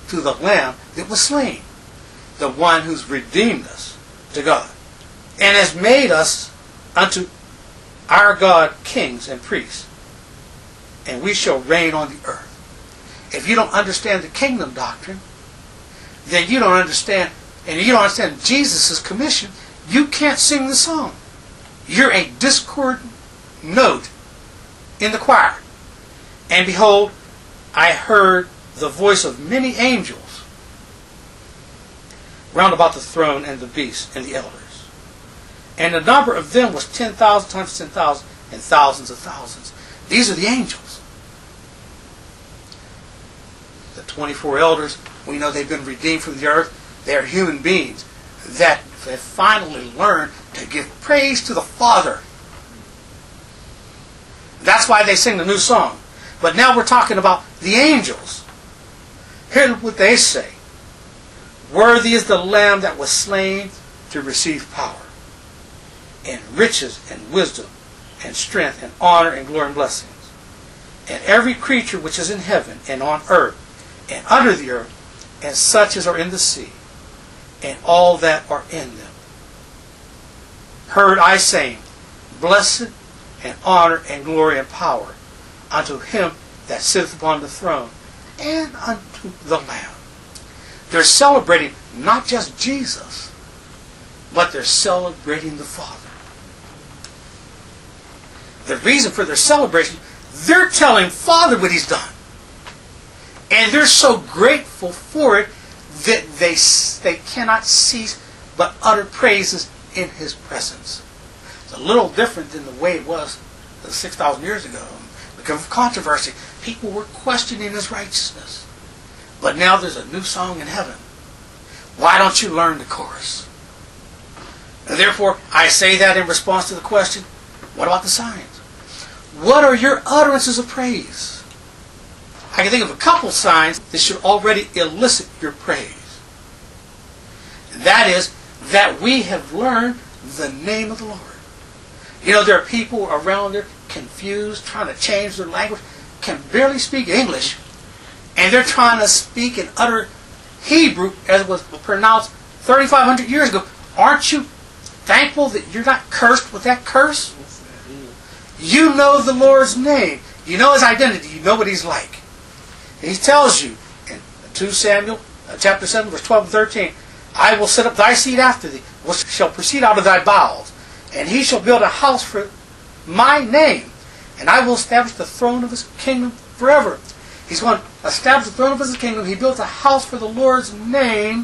to the Lamb that was slain, the one who's redeemed us to God, and has made us unto our God kings and priests, and we shall reign on the earth. If you don't understand the kingdom doctrine, then you don't understand, and you don't understand Jesus' commission, you can't sing the song. You're a discordant note in the choir. And behold, I heard the voice of many angels round about the throne and the beast and the elders. And the number of them was ten thousand times ten thousand and thousands of thousands. These are the angels. The twenty-four elders, we know they've been redeemed from the earth. They're human beings that have finally learned to give praise to the Father. That's why they sing the new song. But now we're talking about the angels. Here's what they say. Worthy is the Lamb that was slain to receive power, and riches, and wisdom, and strength, and honor, and glory, and blessings. And every creature which is in heaven, and on earth, and under the earth, and such as are in the sea, and all that are in them, heard I saying, Blessed, and honor, and glory, and power unto him that sitteth upon the throne, and unto the Lamb. They're celebrating not just Jesus, but they're celebrating the Father. The reason for their celebration, they're telling Father what He's done. And they're so grateful for it that they, they cannot cease but utter praises in His presence. It's a little different than the way it was six thousand years ago. Because of controversy, people were questioning His righteousness. But now there's a new song in heaven. Why don't you learn the chorus? And therefore, I say that in response to the question, what about the signs? What are your utterances of praise? I can think of a couple signs that should already elicit your praise. And that is that we have learned the name of the Lord. You know, there are people around there confused, trying to change their language, can barely speak English, and they're trying to speak and utter Hebrew as it was pronounced thirty-five hundred years ago. Aren't you thankful that you're not cursed with that curse? You know the Lord's name. You know His identity. You know what He's like. He tells you in Second Samuel uh, chapter seven, verse twelve and thirteen, I will set up thy seed after thee, which shall proceed out of thy bowels, and he shall build a house for my name, and I will establish the throne of his kingdom forever. He's going to establish the throne of his kingdom. He built a house for the Lord's name.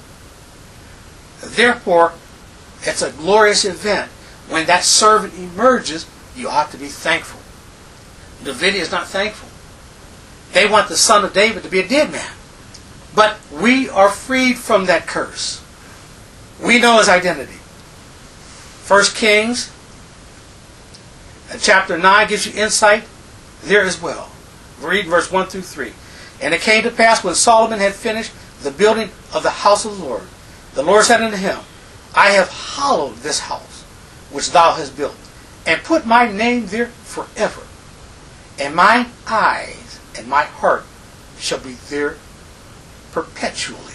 Therefore, it's a glorious event. When that servant emerges, you ought to be thankful. Davidius is not thankful. They want the son of David to be a dead man. But we are freed from that curse. We know his identity. First Kings chapter nine gives you insight there as well. Read verse one through three. And it came to pass when Solomon had finished the building of the house of the Lord, the Lord said unto him, I have hallowed this house which thou hast built, and put my name there forever. And mine eyes and my heart shall be there perpetually.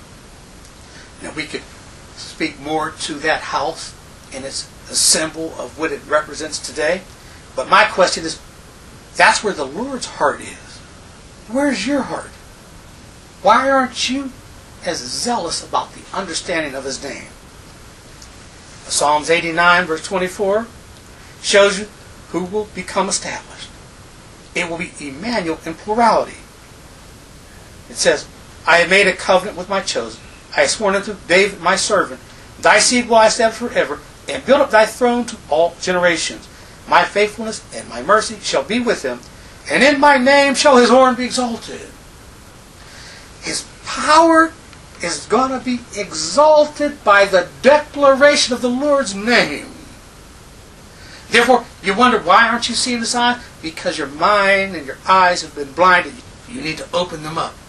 Now we could speak more to that house, and it's a symbol of what it represents today. But my question is, that's where the Lord's heart is. Where's your heart? Why aren't you as zealous about the understanding of His name? Psalms eighty-nine, verse twenty-four, shows you who will become established. It will be Emmanuel in plurality. It says, I have made a covenant with my chosen. I have sworn unto David my servant, thy seed will I establish forever, and build up thy throne to all generations. My faithfulness and my mercy shall be with him, and in my name shall his horn be exalted. His power is going to be exalted by the declaration of the Lord's name. Therefore, you wonder, why aren't you seeing the sign? Because your mind and your eyes have been blinded. You need to open them up.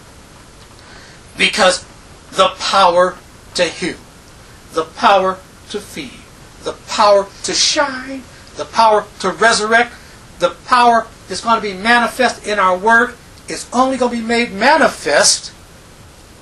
Because the power to heal, the power to feed, the power to shine, the power to resurrect, the power that's going to be manifest in our work is only going to be made manifest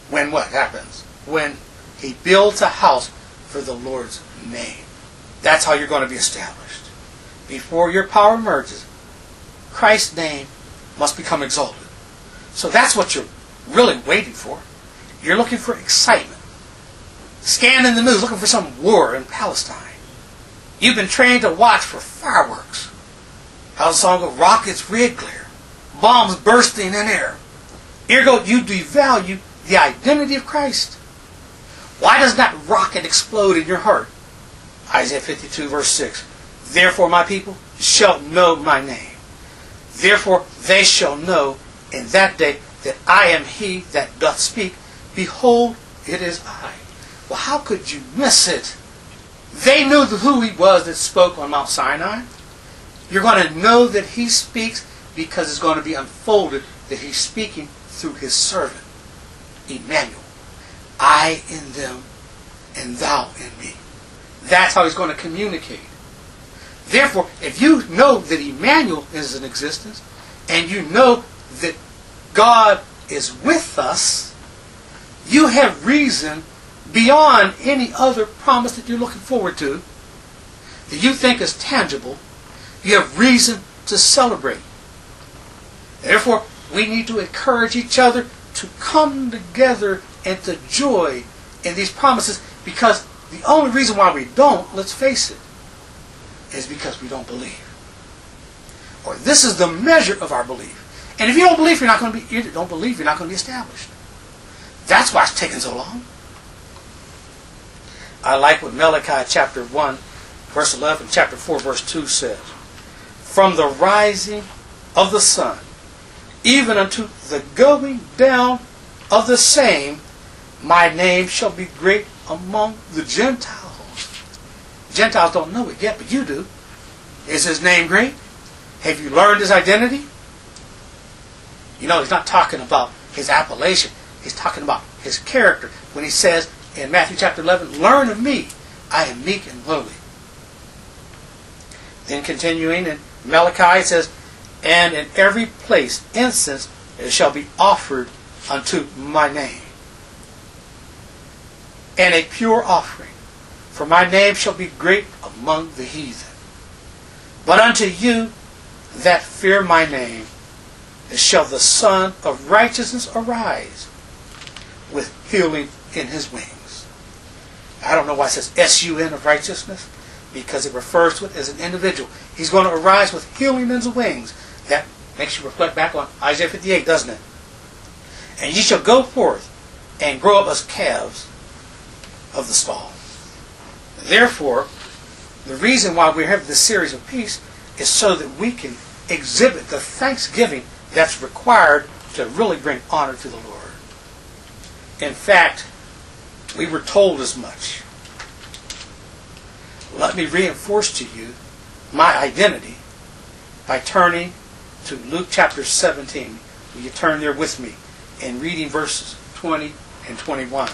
When what happens? When he builds a house for the Lord's name. That's how you're going to be established. Before your power emerges, Christ's name must become exalted. So that's what you're really waiting for. You're looking for excitement. Scanning the news, looking for some war in Palestine. You've been trained to watch for fireworks. How's the song go? Rockets, red glare. Bombs bursting in air. Ergo, you devalue the identity of Christ. Why does that rocket explode in your heart? Isaiah fifty-two verse six. Therefore my people shall know my name. Therefore they shall know in that day that I am he that doth speak. Behold, it is I. Well, how could you miss it? They knew who he was that spoke on Mount Sinai. You're going to know that he speaks because it's going to be unfolded that he's speaking through his servant, Emmanuel. I in them and thou in me. That's how he's going to communicate. Therefore, if you know that Emmanuel is in existence, and you know that God is with us, you have reason beyond any other promise that you're looking forward to, that you think is tangible. You have reason to celebrate. Therefore, we need to encourage each other to come together and to joy in these promises, because the only reason why we don't, let's face it, is because we don't believe. Or this is the measure of our belief. And if you don't believe, you're not going to be. You don't believe, you're not going to be established. That's why it's taking so long. I like what Malachi chapter one, verse eleven, chapter four, verse two says. From the rising of the sun, even unto the going down of the same, my name shall be great among the Gentiles. Gentiles don't know it yet, but you do. Is his name great? Have you learned his identity? You know, he's not talking about his appellation. He's talking about his character. When he says in Matthew chapter eleven, learn of me, I am meek and lowly. Then continuing in Malachi, it says, and in every place incense shall be offered unto my name, and a pure offering. For my name shall be great among the heathen. But unto you that fear my name shall the Son of Righteousness arise with healing in his wings. I don't know why it says S U N of righteousness, because it refers to it as an individual. He's going to arise with healing in his wings. That makes you reflect back on Isaiah fifty-eight, doesn't it? And ye shall go forth and grow up as calves of the stall. Therefore, the reason why we have this series of peace is so that we can exhibit the thanksgiving that's required to really bring honor to the Lord. In fact, we were told as much. Let me reinforce to you my identity by turning to Luke chapter seventeen. Will you turn there with me and reading verses twenty and twenty-one.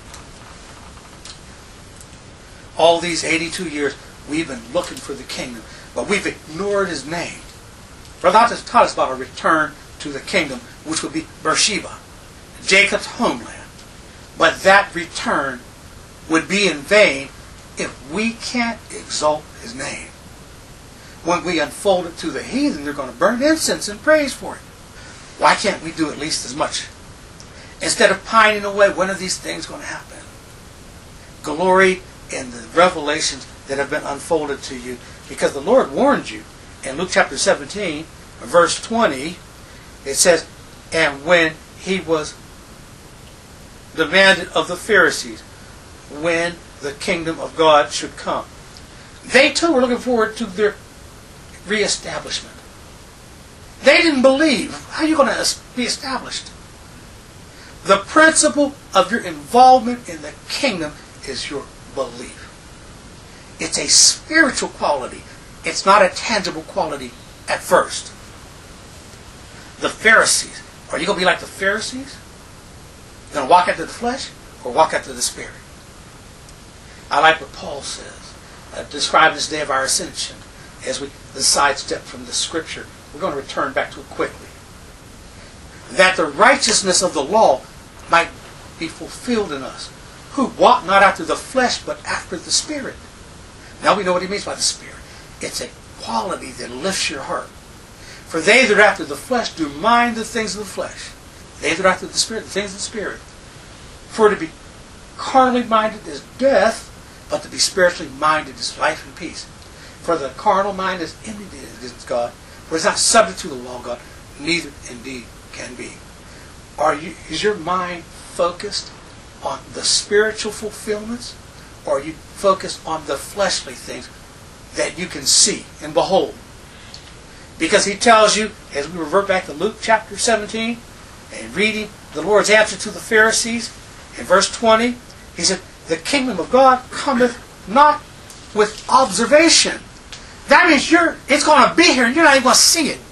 All these eighty-two years, we've been looking for the kingdom, but we've ignored his name. Brother Otto taught us about a return to the kingdom, which would be Beersheba, Jacob's homeland. But that return would be in vain if we can't exalt his name. When we unfold it to the heathen, they're going to burn incense and praise for it. Why can't we do at least as much? Instead of pining away, when are these things going to happen? Glory in the revelations that have been unfolded to you, because the Lord warned you in Luke chapter seventeen, verse twenty. It says, and when he was demanded of the Pharisees when the kingdom of God should come, they too were looking forward to their reestablishment. They didn't believe. How are you going to be established? The principle of your involvement in the kingdom is your belief. It's a spiritual quality. It's not a tangible quality at first. The Pharisees. Are you going to be like the Pharisees? You're going to walk after the flesh or walk after the Spirit? I like what Paul says, uh, describing this day of our ascension as we sidestep from the Scripture. We're going to return back to it quickly. That the righteousness of the law might be fulfilled in us, who walk not after the flesh, but after the Spirit. Now we know what he means by the Spirit. It's a quality that lifts your heart. For they that are after the flesh do mind the things of the flesh. They that are after the Spirit, the things of the Spirit. For to be carnally minded is death, but to be spiritually minded is life and peace. For the carnal mind is enmity against God, for it's not subject to the law of God, neither indeed can be. Are you? Is your mind focused on the spiritual fulfillments, or are you focused on the fleshly things that you can see and behold? Because he tells you, as we revert back to Luke chapter seventeen, and reading the Lord's answer to the Pharisees, in verse twenty, he said, the kingdom of God cometh not with observation. That means you're, it's going to be here and you're not even going to see it.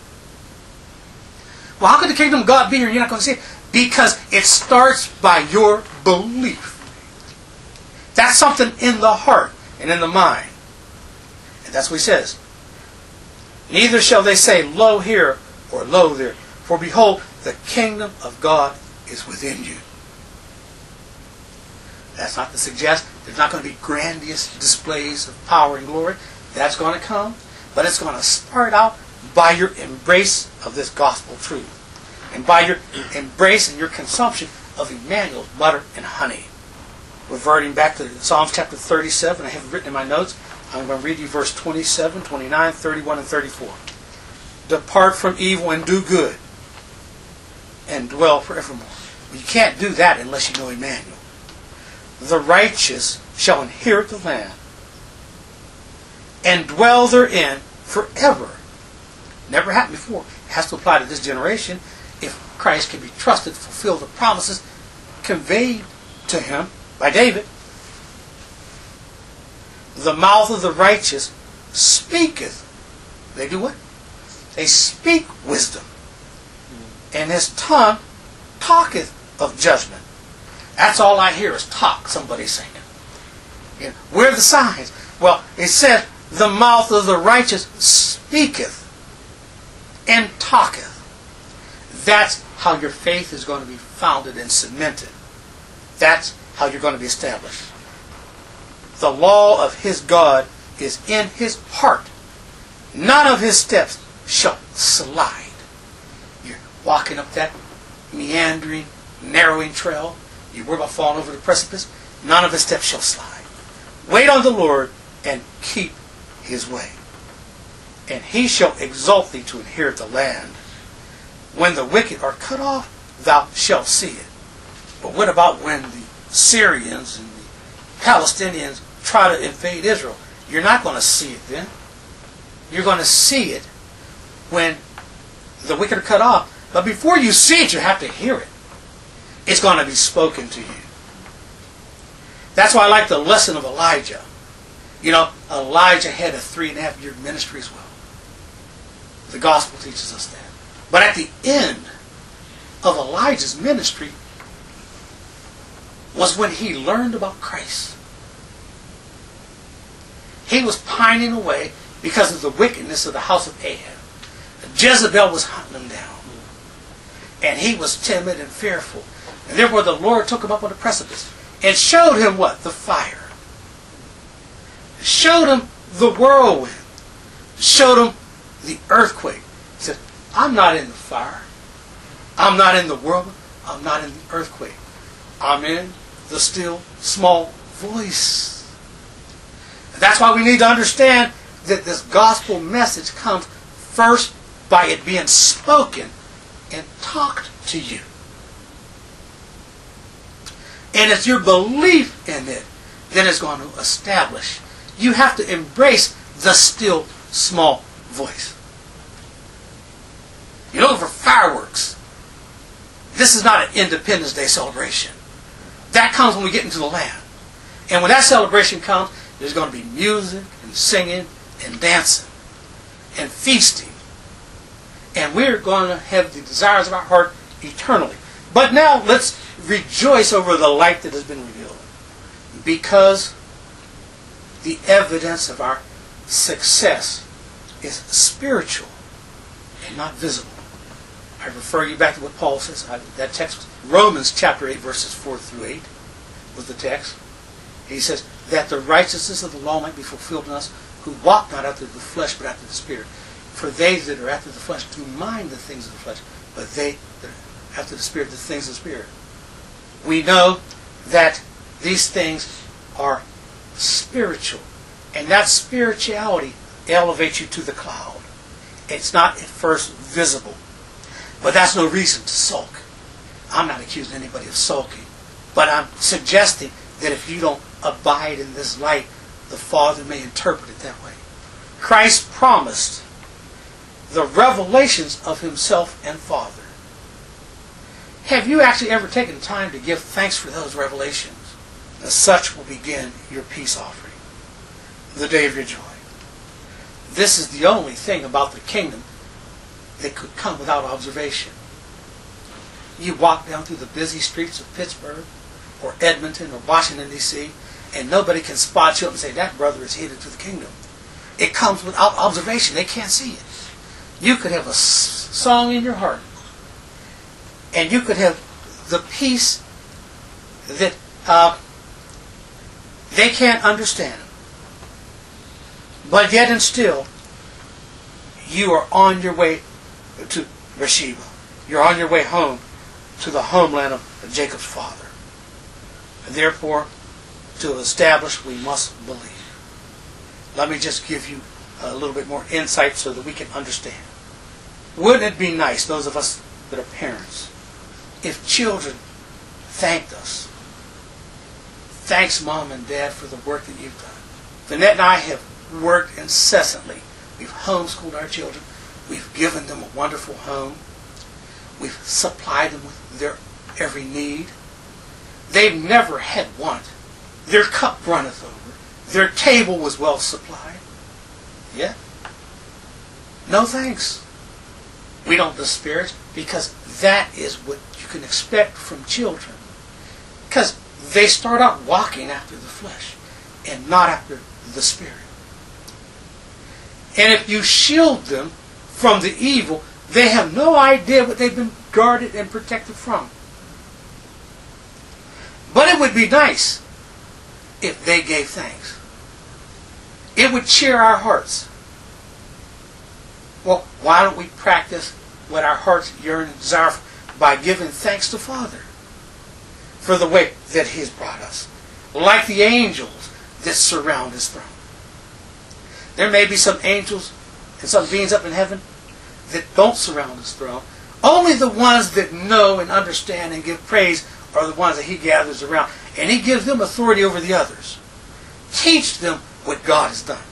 Well, how could the kingdom of God be here and you're not going to see it? Because it starts by your belief. That's something in the heart and in the mind. And that's what he says. Neither shall they say, lo here or lo there. For behold, the kingdom of God is within you. That's not to suggest there's not going to be grandiose displays of power and glory. That's going to come. But it's going to start out by your embrace of this gospel truth. And by your embrace and your consumption of Emmanuel's butter and honey. Reverting back to Psalms chapter thirty-seven, I have it written in my notes. I'm going to read you verse twenty-seven, twenty-nine, thirty-one, and thirty-four. Depart from evil and do good, and dwell forevermore. You can't do that unless you know Emmanuel. The righteous shall inherit the land, and dwell therein forever. Never happened before. It has to apply to this generation if Christ can be trusted to fulfill the promises conveyed to him by David. The mouth of the righteous speaketh. They do what? They speak wisdom. And his tongue talketh of judgment. That's all I hear is talk, somebody saying. You know, where are the signs? Well, it says, the mouth of the righteous speaketh and talketh. That's how your faith is going to be founded and cemented. That's how you're going to be established. The law of his God is in his heart. None of his steps shall slide. You're walking up that meandering, narrowing trail. You worry about falling over the precipice. None of his steps shall slide. Wait on the Lord and keep his way. And he shall exalt thee to inherit the land. When the wicked are cut off, thou shalt see it. But what about when the Syrians and the Palestinians try to invade Israel? You're not going to see it then. You're going to see it when the wicked are cut off. But before you see it, you have to hear it. It's going to be spoken to you. That's why I like the lesson of Elijah. You know, Elijah had a three and a half year ministry as well. The gospel teaches us that. But at the end of Elijah's ministry was when he learned about Christ. He was pining away because of the wickedness of the house of Ahab. Jezebel was hunting him down. And he was timid and fearful. And therefore the Lord took him up on the precipice and showed him what? The fire. Showed him the whirlwind. Showed him the earthquake. He said, I'm not in the fire. I'm not in the whirlwind. I'm not in the earthquake. I'm in the still small voice. And that's why we need to understand that this gospel message comes first by it being spoken and talked to you. And it's your belief in it that is going to establish. You have to embrace the still small voice. You're looking for fireworks. This is not an Independence Day celebration. That comes when we get into the land. And when that celebration comes, there's going to be music and singing and dancing and feasting. And we're going to have the desires of our heart eternally. But now let's rejoice over the light that has been revealed. Because the evidence of our success is spiritual and not visible. I refer you back to what Paul says. I, that text was Romans chapter eight, verses four through eight was the text. He says, that the righteousness of the law might be fulfilled in us, who walk not after the flesh, but after the Spirit. For they that are after the flesh do mind the things of the flesh, but they that are after the Spirit, the things of the Spirit. We know that these things are spiritual, and that spirituality elevates you to the cloud. It's not at first visible, but that's no reason to sulk. I'm not accusing anybody of sulking, but I'm suggesting that if you don't abide in this light, the Father may interpret it that way. Christ promised the revelations of Himself and Father. Have you actually ever taken time to give thanks for those revelations? As such will begin your peace offering, the day of your joy. This is the only thing about the kingdom that could come without observation. You walk down through the busy streets of Pittsburgh or Edmonton or Washington, D C, and nobody can spot you up and say, that brother is headed to the kingdom. It comes without observation. They can't see it. You could have a song in your heart, and you could have the peace that uh, they can't understand. But yet and still, you are on your way to Beersheba. You're on your way home to the homeland of Jacob's father. And therefore, to establish, we must believe. Let me just give you a little bit more insight so that we can understand. Wouldn't it be nice, those of us that are parents, if children thanked us? Thanks, Mom and Dad, for the work that you've done. Lynette and I have worked incessantly. We've homeschooled our children. We've given them a wonderful home. We've supplied them with their every need. They've never had want. Their cup runneth over. Their table was well supplied. Yeah? No thanks. We don't disparage, because that is what you can expect from children. Because they start out walking after the flesh and not after the Spirit. And if you shield them from the evil, they have no idea what they've been guarded and protected from. But it would be nice if they gave thanks. It would cheer our hearts. Well, why don't we practice what our hearts yearn and desire for by giving thanks to Father for the way that He has brought us, like the angels that surround His throne. There may be some angels and some beings up in heaven that don't surround His throne. Only the ones that know and understand and give praise are the ones that He gathers around. And He gives them authority over the others. Teach them what God has done.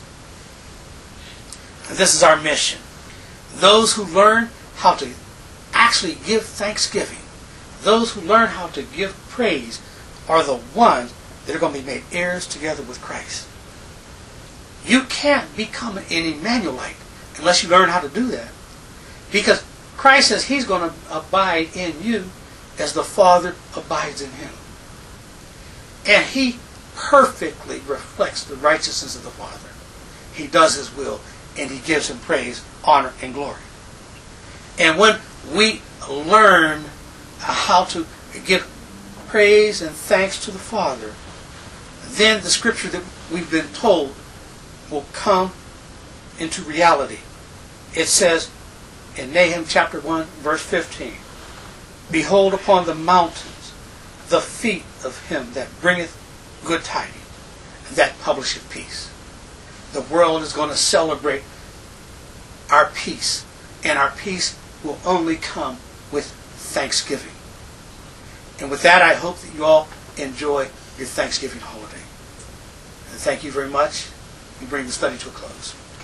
And this is our mission. Those who learn how to actually give thanksgiving, those who learn how to give praise, are the ones that are going to be made heirs together with Christ. You can't become an Emmanuelite unless you learn how to do that. Because Christ says He's going to abide in you as the Father abides in Him. And He perfectly reflects the righteousness of the Father. He does His will, and He gives Him praise, honor, and glory. And when we learn how to give praise and thanks to the Father, then the scripture that we've been told will come into reality. It says in Nahum chapter one, verse fifteen, behold upon the mountains the feet of Him that bringeth good tidings, that publisheth peace. The world is going to celebrate our peace, and our peace will only come with thanksgiving. And with that, I hope that you all enjoy your Thanksgiving holiday. And thank you very much. We bring the study to a close.